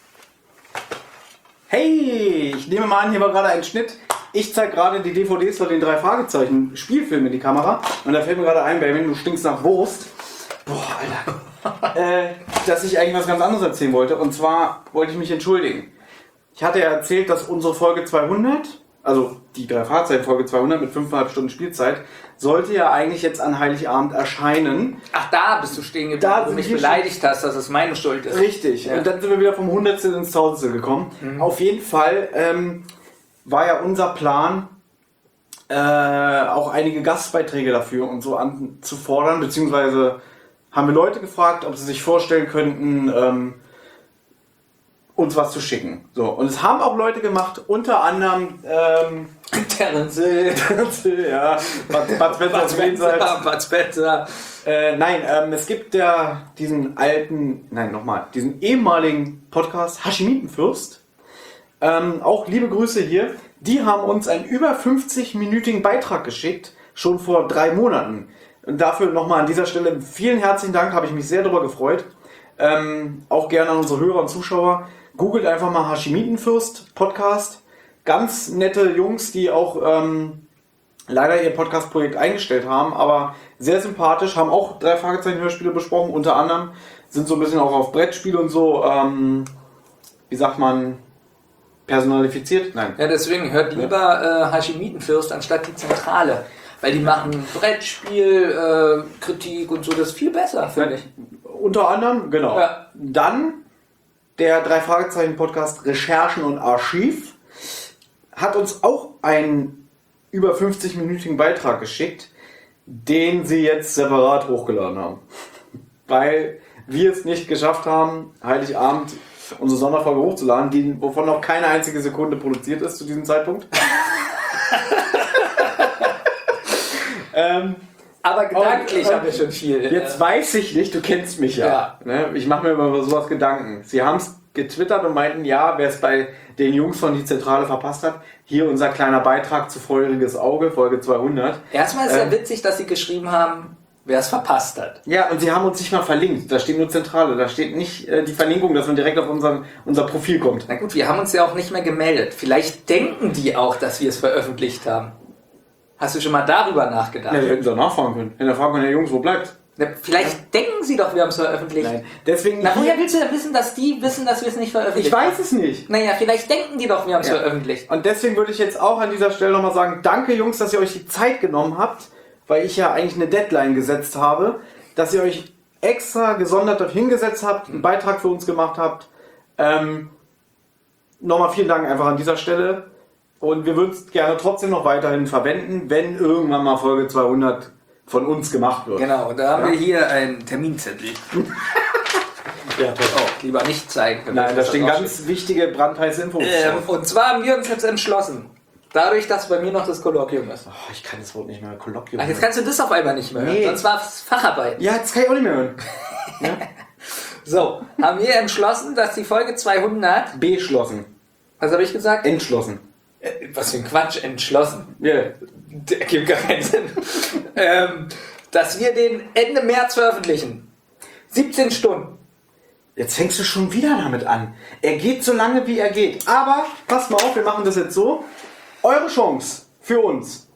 Hey, ich nehme mal an, hier war gerade ein Schnitt. Ich zeige gerade die D V Ds von den drei Fragezeichen Spielfilmen in die Kamera. Und da fällt mir gerade ein, Benjamin, du stinkst nach Wurst. Boah, Alter. äh, dass ich eigentlich was ganz anderes erzählen wollte. Und zwar wollte ich mich entschuldigen. Ich hatte ja erzählt, dass unsere Folge zweihundert, also die drei Fragezeichen Folge zweihundert mit fünfeinhalb Stunden Spielzeit, sollte ja eigentlich jetzt an Heiligabend erscheinen. Ach, da bist du stehen geblieben, Da wo du sind mich wir beleidigt hast, dass es meine Schuld ist. Richtig. Ja. Und dann sind wir wieder vom Hundertstel ins Tausendstel gekommen. Auf jeden Fall ähm, war ja unser Plan, äh, auch einige Gastbeiträge dafür und so anzufordern, beziehungsweise haben wir Leute gefragt, ob sie sich vorstellen könnten, ähm, uns was zu schicken. So, und es haben auch Leute gemacht, unter anderem ähm, Terence Hill, ja, Bud, Bud Spencer Bud auf jeden Fall. Spencer, Bud Spencer. Äh, nein, ähm, es gibt ja diesen alten, nein, nochmal, diesen ehemaligen Podcast Hashimitenfürst. Ähm, auch liebe Grüße hier. Die haben uns einen über fünfzig-minütigen Beitrag geschickt, schon vor drei Monaten. Und dafür nochmal an dieser Stelle vielen herzlichen Dank, habe ich mich sehr darüber gefreut. Ähm, auch gerne an unsere Hörer und Zuschauer. Googelt einfach mal Hashimitenfürst Podcast. Ganz nette Jungs, die auch ähm, leider ihr Podcast-Projekt eingestellt haben, aber sehr sympathisch, haben auch drei Fragezeichen-Hörspiele besprochen, unter anderem sind so ein bisschen auch auf Brettspiele und so, ähm, wie sagt man, personalifiziert? Nein. Ja, deswegen hört lieber äh, Hashimitenfürst anstatt die Zentrale. Weil die machen Brettspiel, äh, Kritik und so, das ist viel besser, finde ich. Unter anderem, genau. Ja. Dann der drei Fragezeichen Podcast Recherchen und Archiv hat uns auch einen über fünfzig-minütigen Beitrag geschickt, den sie jetzt separat hochgeladen haben. Weil wir es nicht geschafft haben, Heiligabend unsere Sonderfolge hochzuladen, die, wovon noch keine einzige Sekunde produziert ist zu diesem Zeitpunkt. ähm, Aber gedanklich haben wir schon viel. Jetzt weiß ich nicht, du kennst mich ja. Ja. Ne? Ich mache mir über sowas Gedanken. Sie haben es getwittert und meinten, ja, wer es bei den Jungs von die Zentrale verpasst hat, hier unser kleiner Beitrag zu Feuriges Auge, Folge zweihundert. Erstmal ist es Ähm, ja witzig, dass sie geschrieben haben, wer es verpasst hat. Ja, und sie haben uns nicht mal verlinkt. Da steht nur Zentrale. Da steht nicht äh, die Verlinkung, dass man direkt auf unseren, unser Profil kommt. Na gut, wir haben uns ja auch nicht mehr gemeldet. Vielleicht denken die auch, dass wir es veröffentlicht haben. Hast du schon mal darüber nachgedacht? Ja, die hätten sie auch nachfragen können. Hätten fragen können, ja Jungs, wo bleibt? Na, vielleicht ja. denken sie doch, wir haben es veröffentlicht. Nein, deswegen... Na, woher willst du denn wissen, dass die wissen, dass wir es nicht veröffentlicht Ich haben? weiß es nicht. Naja, vielleicht denken die doch, wir haben es Ja. veröffentlicht. Und deswegen würde ich jetzt auch an dieser Stelle nochmal sagen, danke Jungs, dass ihr euch die Zeit genommen habt, weil ich ja eigentlich eine Deadline gesetzt habe, dass ihr euch extra gesondert dort hingesetzt habt, einen Beitrag für uns gemacht habt. Ähm, nochmal vielen Dank einfach an dieser Stelle. Und wir würden es gerne trotzdem noch weiterhin verwenden, wenn irgendwann mal Folge zweihundert von uns gemacht wird. Genau, da haben Ja. wir hier einen Terminzettel. Ja, toll. Oh, lieber nicht zeigen. Nein, da Das stehen auch ganz wichtige, brandheiße Infos Ähm, drauf. und zwar haben wir uns jetzt entschlossen, dadurch, dass bei mir noch das Kolloquium ist. Oh, ich kann das Wort nicht mehr, Kolloquium. Ach, jetzt kannst du das auf einmal nicht mehr hören, Nee. sonst war es Facharbeit. Ja, jetzt kann ich auch nicht mehr hören. Ja? So, haben wir entschlossen, dass die Folge zweihundert, Beschlossen. was habe ich gesagt? Entschlossen. Äh, Was für ein Quatsch, entschlossen. Ja. Yeah. Der gibt gar keinen Sinn. ähm, dass wir den Ende März veröffentlichen. siebzehn Stunden. Jetzt fängst du schon wieder damit an. Er geht so lange, wie er geht. Aber, passt mal auf, wir machen das jetzt so. Eure Chance für uns,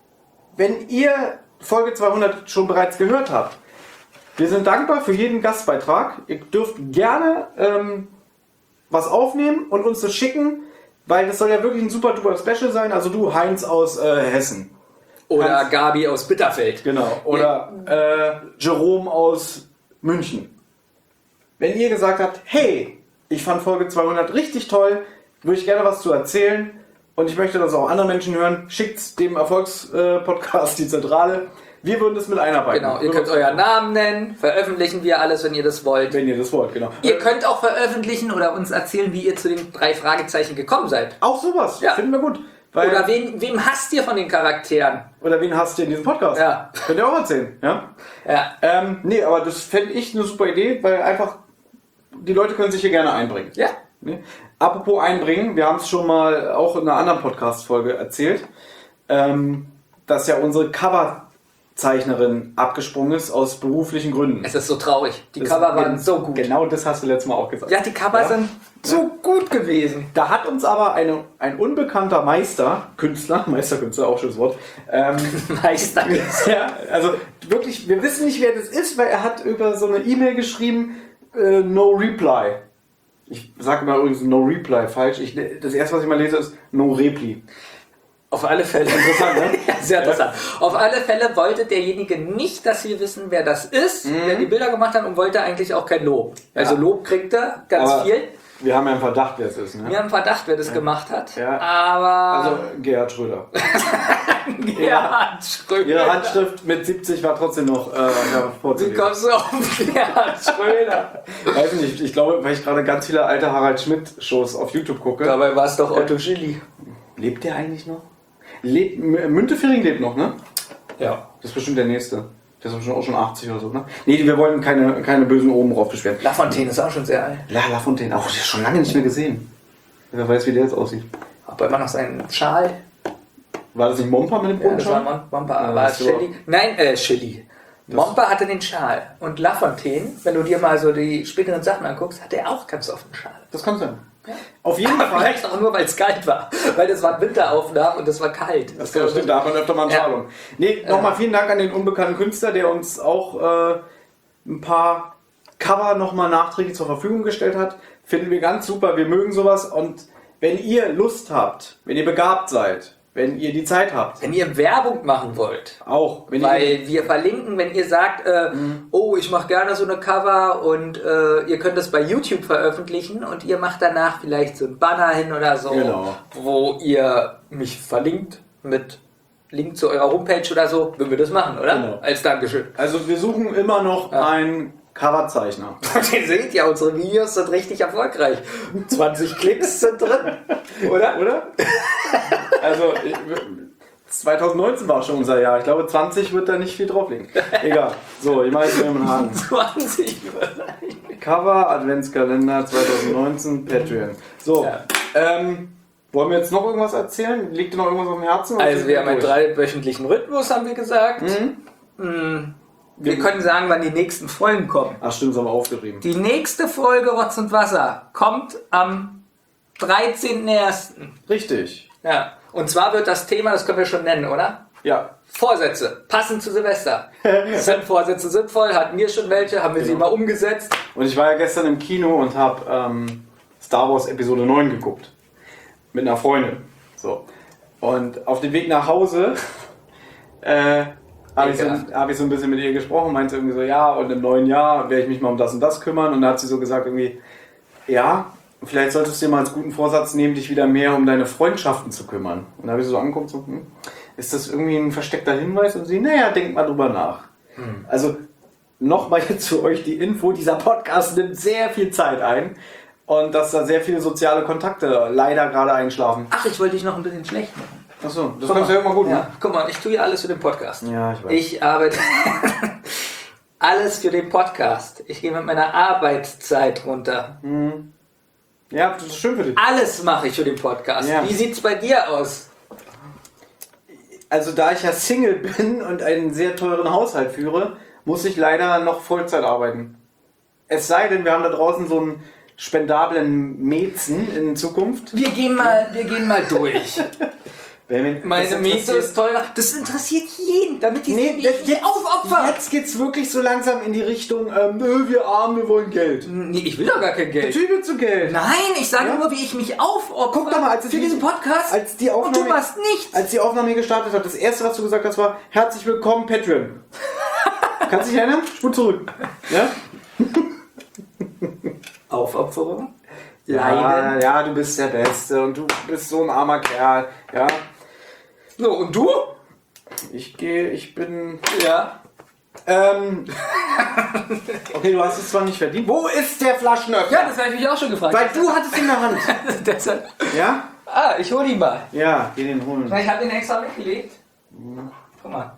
wenn ihr Folge zweihundert schon bereits gehört habt. Wir sind dankbar für jeden Gastbeitrag. Ihr dürft gerne ähm, was aufnehmen und uns das schicken, weil das soll ja wirklich ein super duper Special sein. Also du, Heinz aus äh, Hessen. Oder Kannst- Gabi aus Bitterfeld. Genau. Oder äh, Jerome aus München. Wenn ihr gesagt habt, hey, ich fand Folge zweihundert richtig toll, würde ich gerne was zu erzählen und ich möchte das auch anderen Menschen hören, schickt dem Erfolgspodcast die Zentrale. Wir würden das mit einarbeiten. Genau, ihr könnt euren Namen nennen, veröffentlichen wir alles, wenn ihr das wollt. Wenn ihr das wollt, genau. Ihr könnt auch veröffentlichen oder uns erzählen, wie ihr zu den drei Fragezeichen gekommen seid. Auch sowas, Ja. finden wir gut. Weil, Oder wen, wem hasst ihr von den Charakteren? oder wen hast du in diesem Podcast? Ja. Könnt ihr auch erzählen, ja? Ja. Ähm, nee, aber das fände ich eine super Idee, weil einfach die Leute können sich hier gerne einbringen. Ja. Ne? Apropos einbringen, wir haben es schon mal auch in einer anderen Podcast-Folge erzählt, ähm, dass ja unsere Coverzeichnerin abgesprungen ist aus beruflichen Gründen. Es ist so traurig. Die Das- Cover waren so gut. Genau das hast du letztes Mal auch gesagt. Ja, die Cover Ja. sind so gut gewesen. Da hat uns aber eine, ein unbekannter Meister, Künstler, Meisterkünstler, auch schönes Wort, ähm, Meister. ja, also wirklich, wir wissen nicht, wer das ist, weil er hat über so eine E-Mail geschrieben, äh, no reply. Ich sage mal übrigens no reply falsch. Ich, das erste, was ich mal lese, ist no reply. Auf alle Fälle. Interessant, ne? Ja, sehr interessant. Auf alle Fälle wollte derjenige nicht, dass wir wissen, wer das ist, wer die Bilder gemacht hat und wollte eigentlich auch kein Lob. Also Ja. Lob kriegt er ganz Aber viel. Wir haben ja einen Verdacht, wer es ist. Ne? Wir haben Verdacht, wer das gemacht hat. Ja. Aber Also Gerhard Schröder. Gerhard Schröder. Ihre Handschrift mit siebzig war trotzdem noch äh, ja, Wie vorzulesen. kommst du auf Gerhard Schröder? Weiß nicht, ich glaube, weil ich gerade ganz viele alte Harald Schmidt-Shows auf YouTube gucke. Dabei war es doch Otto Schilly. Lebt der eigentlich noch? Lebt, M- Müntefering lebt noch, ne? Ja. Das ist bestimmt der Nächste. Der ist bestimmt auch schon achtzig oder so, ne? Nee, wir wollen keine, keine bösen Oben raufbeschweren. Lafontaine ist auch schon sehr alt. La Lafontaine, auch schon lange nicht mehr gesehen. Wer weiß, wie der jetzt aussieht. Ob er immer noch seinen Schal? War das nicht Mompa mit dem Ja, das war Bodenschal? Mompa, Ja, aber das ist Chili. Nein, äh, Chili. Mompa hatte den Schal. Und Lafontaine, wenn du dir mal so die späteren Sachen anguckst, hatte er auch ganz oft einen Schal. Das kann sein. Ja. Auf jeden Aber Fall. vielleicht auch nur, weil es kalt war. Weil das waren Winteraufnahmen und das war kalt. Das kann stimmt, da hat man öfter mal eine Ja. Zahlung. Nee, nochmal vielen Dank an den unbekannten Künstler, der uns auch äh, ein paar Cover nochmal nachträglich zur Verfügung gestellt hat. Finden wir ganz super, wir mögen sowas. Und wenn ihr Lust habt, wenn ihr begabt seid, wenn ihr die Zeit habt, Wenn ihr Werbung machen wollt, auch, wenn ihr weil wir verlinken, wenn ihr sagt, äh, Mhm. oh, ich mache gerne so eine Cover und äh, ihr könnt das bei YouTube veröffentlichen und ihr macht danach vielleicht so ein Banner hin oder so, Genau. wo ihr mich verlinkt mit Link zu eurer Homepage oder so, würden wir das machen, oder? Genau. Als Dankeschön. Also wir suchen immer noch Ja. einen Coverzeichner. Und ihr seht ja, unsere Videos sind richtig erfolgreich. zwanzig Klicks sind drin, oder? Oder? Also ich- zwanzig neunzehn war schon unser Jahr. Ich glaube zwanzig wird da nicht viel drauf liegen. Egal. So, ich mache jetzt mal einen Haken. zwanzig. Cover, Adventskalender zwanzig neunzehn, Patreon. So, Ja. ähm, wollen wir jetzt noch irgendwas erzählen? Liegt dir noch irgendwas auf dem Herzen? oder Also sind wir haben einen durch? dreiwöchentlichen Rhythmus, haben wir gesagt. Mhm. Mm, Wir können sagen, wann die nächsten Folgen kommen. Ach stimmt, das haben wir aufgeschrieben. Die nächste Folge Rotz und Wasser kommt am dreizehnten ersten Richtig. Ja. Und zwar wird das Thema, das können wir schon nennen, oder? Ja. Vorsätze, passend zu Silvester. Sind Vorsätze sinnvoll? Hatten wir schon welche? Haben wir sie Genau. mal umgesetzt? Und ich war ja gestern im Kino und habe ähm, Star Wars Episode neun geguckt. Mit einer Freundin. So. Und auf dem Weg nach Hause äh, habe ich, so, Ekelhaft. hab ich so ein bisschen mit ihr gesprochen, meinte irgendwie so, ja, und im neuen Jahr werde ich mich mal um das und das kümmern. Und da hat sie so gesagt irgendwie, ja, vielleicht solltest du dir mal als guten Vorsatz nehmen, dich wieder mehr um deine Freundschaften zu kümmern. Und da habe ich so angeguckt, so, hm, ist das irgendwie ein versteckter Hinweis? Und sie, naja, denk mal drüber nach. Hm. Also nochmal jetzt für euch die Info, dieser Podcast nimmt sehr viel Zeit ein und dass da sehr viele soziale Kontakte leider gerade einschlafen. Ach, ich wollte dich noch ein bisschen schlecht machen. Achso, das Guck kannst du ja mal. immer gut Ja, machen. guck mal, ich tue ja alles für den Podcast. Ja, ich weiß. Ich arbeite alles für den Podcast. Ich gehe mit meiner Arbeitszeit runter. Ja, das ist schön für dich. Alles mache ich für den Podcast. Ja. Wie sieht's bei dir aus? Also da ich ja Single bin und einen sehr teuren Haushalt führe, muss ich leider noch Vollzeit arbeiten. Es sei denn, wir haben da draußen so einen spendablen Mezen in Zukunft. Wir gehen mal, wir gehen mal durch. Benjamin, Meine das Miete interessiert- ist teurer. Das interessiert jeden, damit die Nee, sich das, nicht jetzt, aufopfern. jetzt geht's wirklich so langsam in die Richtung, ähm, nö, wir arm, wir wollen Geld. Nee, ich will doch gar kein Geld. Natürlich willst du Geld. Nein, ich sage Ja? nur, wie ich mich aufopfere. Guck doch mal, als es für nicht- diesen Podcast. als die und du Aufnahme- machst nichts. Als die Aufnahme hier gestartet hat, das erste, was du gesagt hast, war, herzlich willkommen, Patreon. Kannst du dich erinnern? Spur zurück. Ja? Aufopferung. Ja, Leiden. ja, du bist der Beste und du bist so ein armer Kerl. Ja, So, und du? ich gehe, ich bin. Ja. Ähm, okay, du hast es zwar nicht verdient. Wo ist der Flaschenöffner? Ja, das habe ich mich auch schon gefragt. Weil du hattest ihn in der Hand. Deshalb. Ja? Ah, ich hole ihn mal. Ja, geh den holen. Ich habe den extra weggelegt. Guck mal.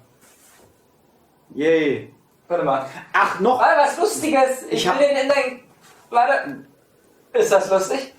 Yay. Warte mal. Ach, noch. Ah, was Lustiges. Ich, Ich will hab- den in dein... Warte. Ist das lustig?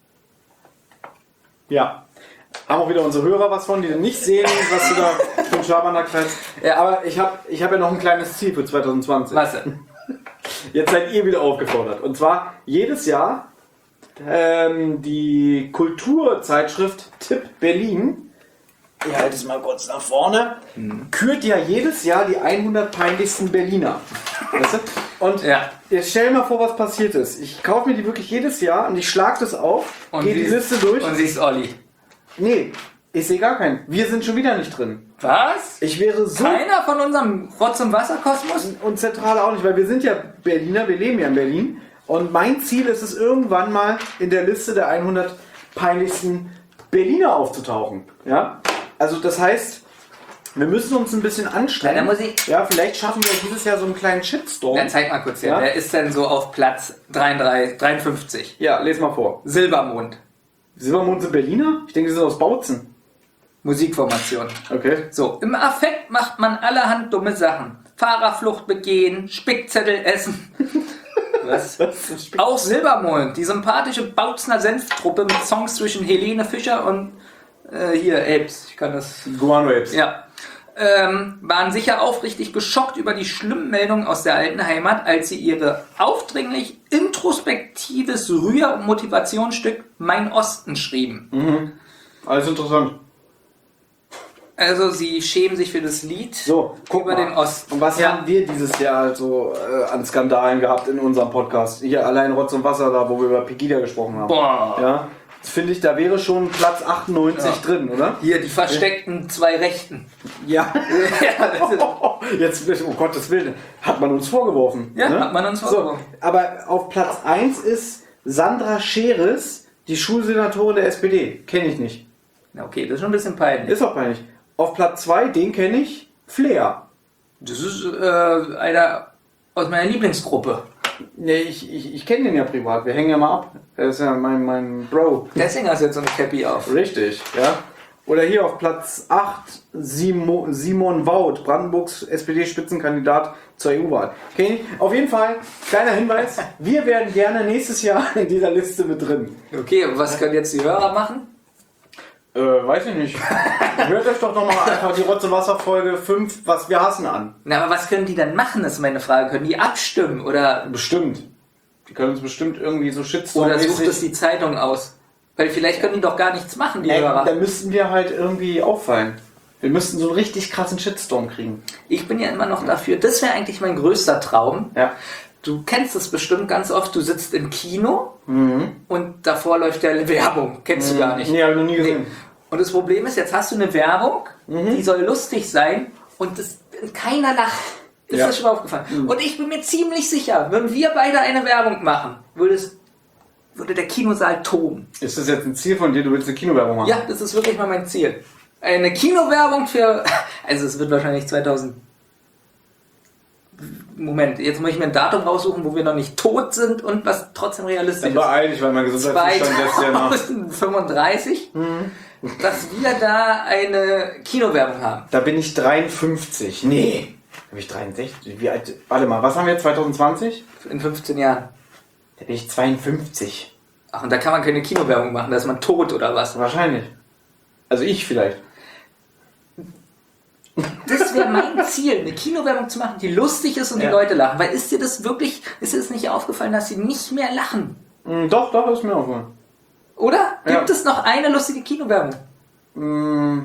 Ja. Haben auch wieder unsere Hörer was von, die nicht sehen, was du da für ein Schabernack hast. Ja. Aber ich habe ich hab ja noch ein kleines Ziel für zwanzig zwanzig. Was denn? Jetzt seid ihr wieder aufgefordert. Und zwar jedes Jahr ähm, die Kulturzeitschrift Tipp Berlin, ich halte es mal kurz nach vorne, kürt ja jedes Jahr die hundert peinlichsten Berliner. Weißt du? Und Ja. jetzt stell dir mal vor, was passiert ist. Ich kaufe mir die wirklich jedes Jahr und ich schlage das auf, Und gehe die sie- Liste durch. Und sie ist Olli. Nee, ich sehe gar keinen. Wir sind schon wieder nicht drin. Was? Ich wäre so... Keiner von unserem Rotz- und Wasserkosmos? Und Zentrale auch nicht, weil wir sind ja Berliner, wir leben ja in Berlin. Und mein Ziel ist es, irgendwann mal in der Liste der hundert peinlichsten Berliner aufzutauchen. Ja? Also das heißt, wir müssen uns ein bisschen anstrengen. Ja, dann muss ich- ja, vielleicht schaffen wir dieses Jahr so einen kleinen Shitstorm. Dann zeig mal kurz her. Ja? Wer ist denn so auf Platz dreiunddreißig, dreiundfünfzig? Ja, les mal vor. Silbermond. Silbermond sind Berliner? Ich denke, die sind aus Bautzen. Musikformation. Okay. So, im Affekt macht man allerhand dumme Sachen. Fahrerflucht begehen, Spickzettel essen. Was? Auch Silbermond, die sympathische Bautzner Senftruppe mit Songs zwischen Helene Fischer und äh, hier Apes. Ich kann das. Guano Apes. Ja. Ähm, waren sicher aufrichtig geschockt über die schlimmen Meldungen aus der alten Heimat, als sie ihre aufdringlich introspektives Rühr- und Motivationsstück Mein Osten schrieben. Mhm. Alles interessant. Also sie schämen sich für das Lied so, guck über mal. den Osten. Und was Ja. haben wir dieses Jahr so äh, an Skandalen gehabt in unserem Podcast? Hier allein Rotz und Wasser da, wo wir über Pegida gesprochen haben. Boah. Ja, das finde ich, da wäre schon Platz achtundneunzig Ja. drin, oder? Hier, die versteckten zwei Rechten. Ja. Ja, das ist- Jetzt, um Gottes Willen, hat man uns vorgeworfen. Ja, ne? hat man uns vorgeworfen. So, aber auf Platz eins ist Sandra Scheres, die Schulsenatorin der S P D. Kenne ich nicht. Na, okay, das ist schon ein bisschen peinlich. Ist auch peinlich. Auf Platz zwei, den kenne ich, Flair. Das ist äh, einer aus meiner Lieblingsgruppe. Nee, ich, ich, ich kenne den ja privat. Wir hängen ja mal ab. Er ist ja mein, mein Bro. Deswegen hast du jetzt so eine Cappy auf. Richtig, ja. Oder hier auf Platz acht Simon, Simon Wout, Brandenburgs S P D-Spitzenkandidat zur E U-Wahl. Okay, auf jeden Fall, kleiner Hinweis, wir wären gerne nächstes Jahr in dieser Liste mit drin. Okay, und was können jetzt die Hörer machen? Äh, weiß ich nicht. Hört euch doch nochmal einfach die Rotze-Wasser-Folge fünf, was wir hassen, an. Na, aber was können die dann machen, ist meine Frage. Können die abstimmen oder, Bestimmt. Die können uns bestimmt irgendwie so oder Shitstorm-mäßig... sucht es die Zeitung aus? Weil vielleicht können die doch gar nichts machen, die Ey, Hörer. da müssten wir halt irgendwie auffallen. Wir müssten so einen richtig krassen Shitstorm kriegen. Ich bin ja immer noch dafür, das wäre eigentlich mein größter Traum. Ja. Du kennst es bestimmt ganz oft, du sitzt im Kino Mhm. und davor läuft ja eine Werbung. Kennst du gar nicht. Nee, hab ich noch nie gesehen. Und das Problem ist, jetzt hast du eine Werbung, Mhm. die soll lustig sein und das, keiner lacht. Ist Ja. das schon mal aufgefallen? Und ich bin mir ziemlich sicher, wenn wir beide eine Werbung machen, würde, es, würde der Kinosaal toben. Ist das jetzt ein Ziel von dir? Du willst eine Kinowerbung machen? Ja, das ist wirklich mal mein Ziel. Eine Kinowerbung für, also es wird wahrscheinlich zweitausend... Moment, jetzt muss ich mir ein Datum raussuchen, wo wir noch nicht tot sind und was trotzdem realistisch Dann ist. beeil dich, weil mein Gesundheitszustand lässt ja nach. zweitausendfünfunddreißig, dass wir da eine Kinowerbung haben. Da bin ich dreiundfünfzig. Nee. Da bin ich dreiundsechzig. Wie alt? Warte mal, was haben wir jetzt? zwanzig zwanzig? In fünfzehn Jahren. Da bin ich zweiundfünfzig. Ach, und da kann man keine Kinowerbung machen, da ist man tot oder was? Wahrscheinlich. Also ich vielleicht. Das wäre mein Ziel, eine Kinowerbung zu machen, die lustig ist und Ja. die Leute lachen. Weil ist dir das wirklich, ist dir das nicht aufgefallen, dass sie nicht mehr lachen? Hm, doch, doch, ist mir aufgefallen. Oder? Ja. Gibt es noch eine lustige Kinowerbung? Hm,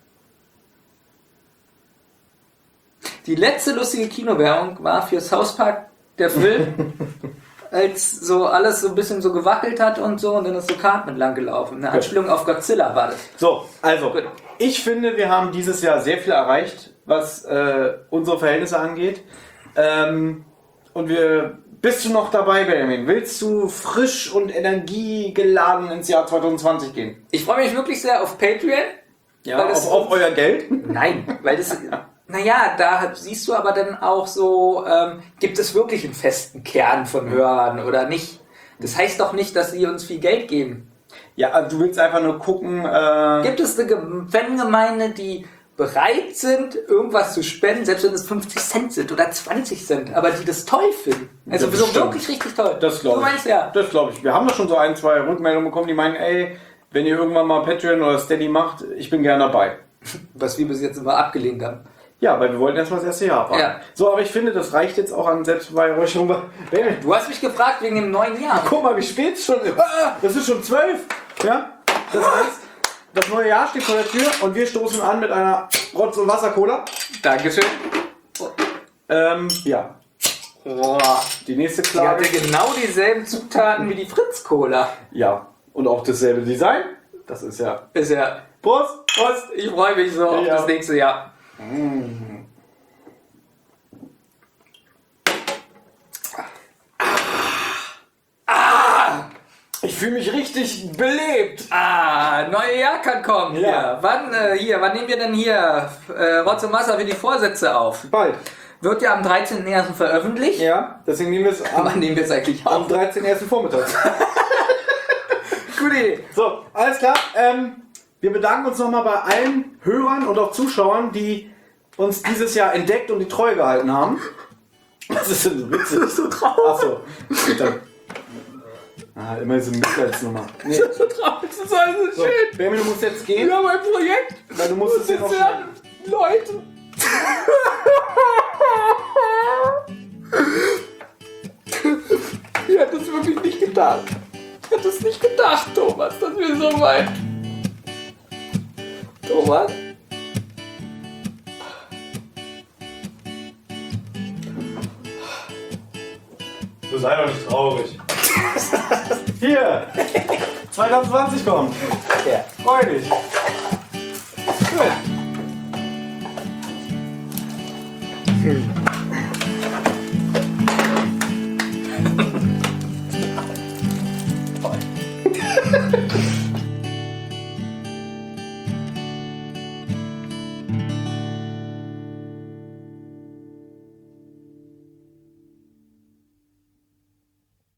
Die letzte lustige Kinowerbung war für South Park, der Film, als so alles so ein bisschen so gewackelt hat und so und dann ist so Cartman lang gelaufen. Eine Anspielung auf Godzilla war das. So, also, Gut. ich finde, wir haben dieses Jahr sehr viel erreicht, was äh, unsere Verhältnisse angeht. Ähm, und wir, bist du noch dabei, Benjamin? Willst du frisch und energiegeladen ins Jahr zwanzig zwanzig gehen? Ich freue mich wirklich sehr auf Patreon. Ja, Weil das- auf, auf euer Geld? Nein, weil das, naja, da hat- siehst du aber dann auch so, ähm, gibt es wirklich einen festen Kern von Hörern oder nicht? Das heißt doch nicht, dass sie uns viel Geld geben. Ja, also du willst einfach nur gucken. Äh, Gibt es eine Ge- Fangemeinde, die bereit sind, irgendwas zu spenden, selbst wenn es fünfzig Cent sind oder zwanzig Cent, aber die das toll finden? Also Ja, so bestimmt. wirklich richtig toll. Das glaube Du ich. meinst ja. Das glaube ich. Wir haben da schon so ein, zwei Rückmeldungen bekommen, die meinen, ey, wenn ihr irgendwann mal Patreon oder Steady macht, ich bin gerne dabei. Was wir bis jetzt immer abgelehnt haben. Ja, weil wir wollten erstmal das erste Jahr abwarten. Ja. So, aber ich finde, das reicht jetzt auch an Selbstbeweihräucherung. Benjamin, Du hast mich gefragt wegen dem neuen Jahr. guck mal, wie spät es schon ist. Ah, das ist schon zwölf. Ja? Das heißt, das neue Jahr steht vor der Tür und wir stoßen an mit einer Rotz- und Wasser-Cola. Dankeschön. Ähm, ja. Boah. Die nächste Die Klage. hatte genau dieselben Zutaten wie die Fritz-Cola. Ja. Und auch dasselbe Design. Das ist ja. Ist ja. Prost! Prost, ich freue mich so auf Ja. das nächste Jahr. Ich fühle mich richtig belebt. Ah, neue Jahr kann kommen. Ja. Hier. Wann, äh, hier, wann nehmen wir denn hier äh, Rotz und Wasser für die Vorsätze auf? Bald. Wird ja am dreizehnten ersten veröffentlicht. Ja, deswegen nehmen wir es Wann am, nehmen wir es eigentlich am auf? dreizehnten ersten Vormittags. Gute Idee. So, alles klar. Ähm, wir bedanken uns nochmal bei allen Hörern und auch Zuschauern, die uns dieses Jahr entdeckt und die Treue gehalten haben. Was ist denn so witzig? Das ist so traurig. Achso. Dann. Ah, immer diese Mitleidsnummer. Nee. Das ist so traurig, das ist alles so So, schön. Benjamin, du musst jetzt gehen. Wir haben ein Projekt. Weil du musst es Das ja ist noch ja schneiden. Leute. Ich hätte es wirklich nicht gedacht. Ich hätte es nicht gedacht, Thomas, dass wir so weit. Thomas? Du sei doch nicht traurig. Hier! zwanzig zwanzig kommt. Ja. Freu dich. Gut.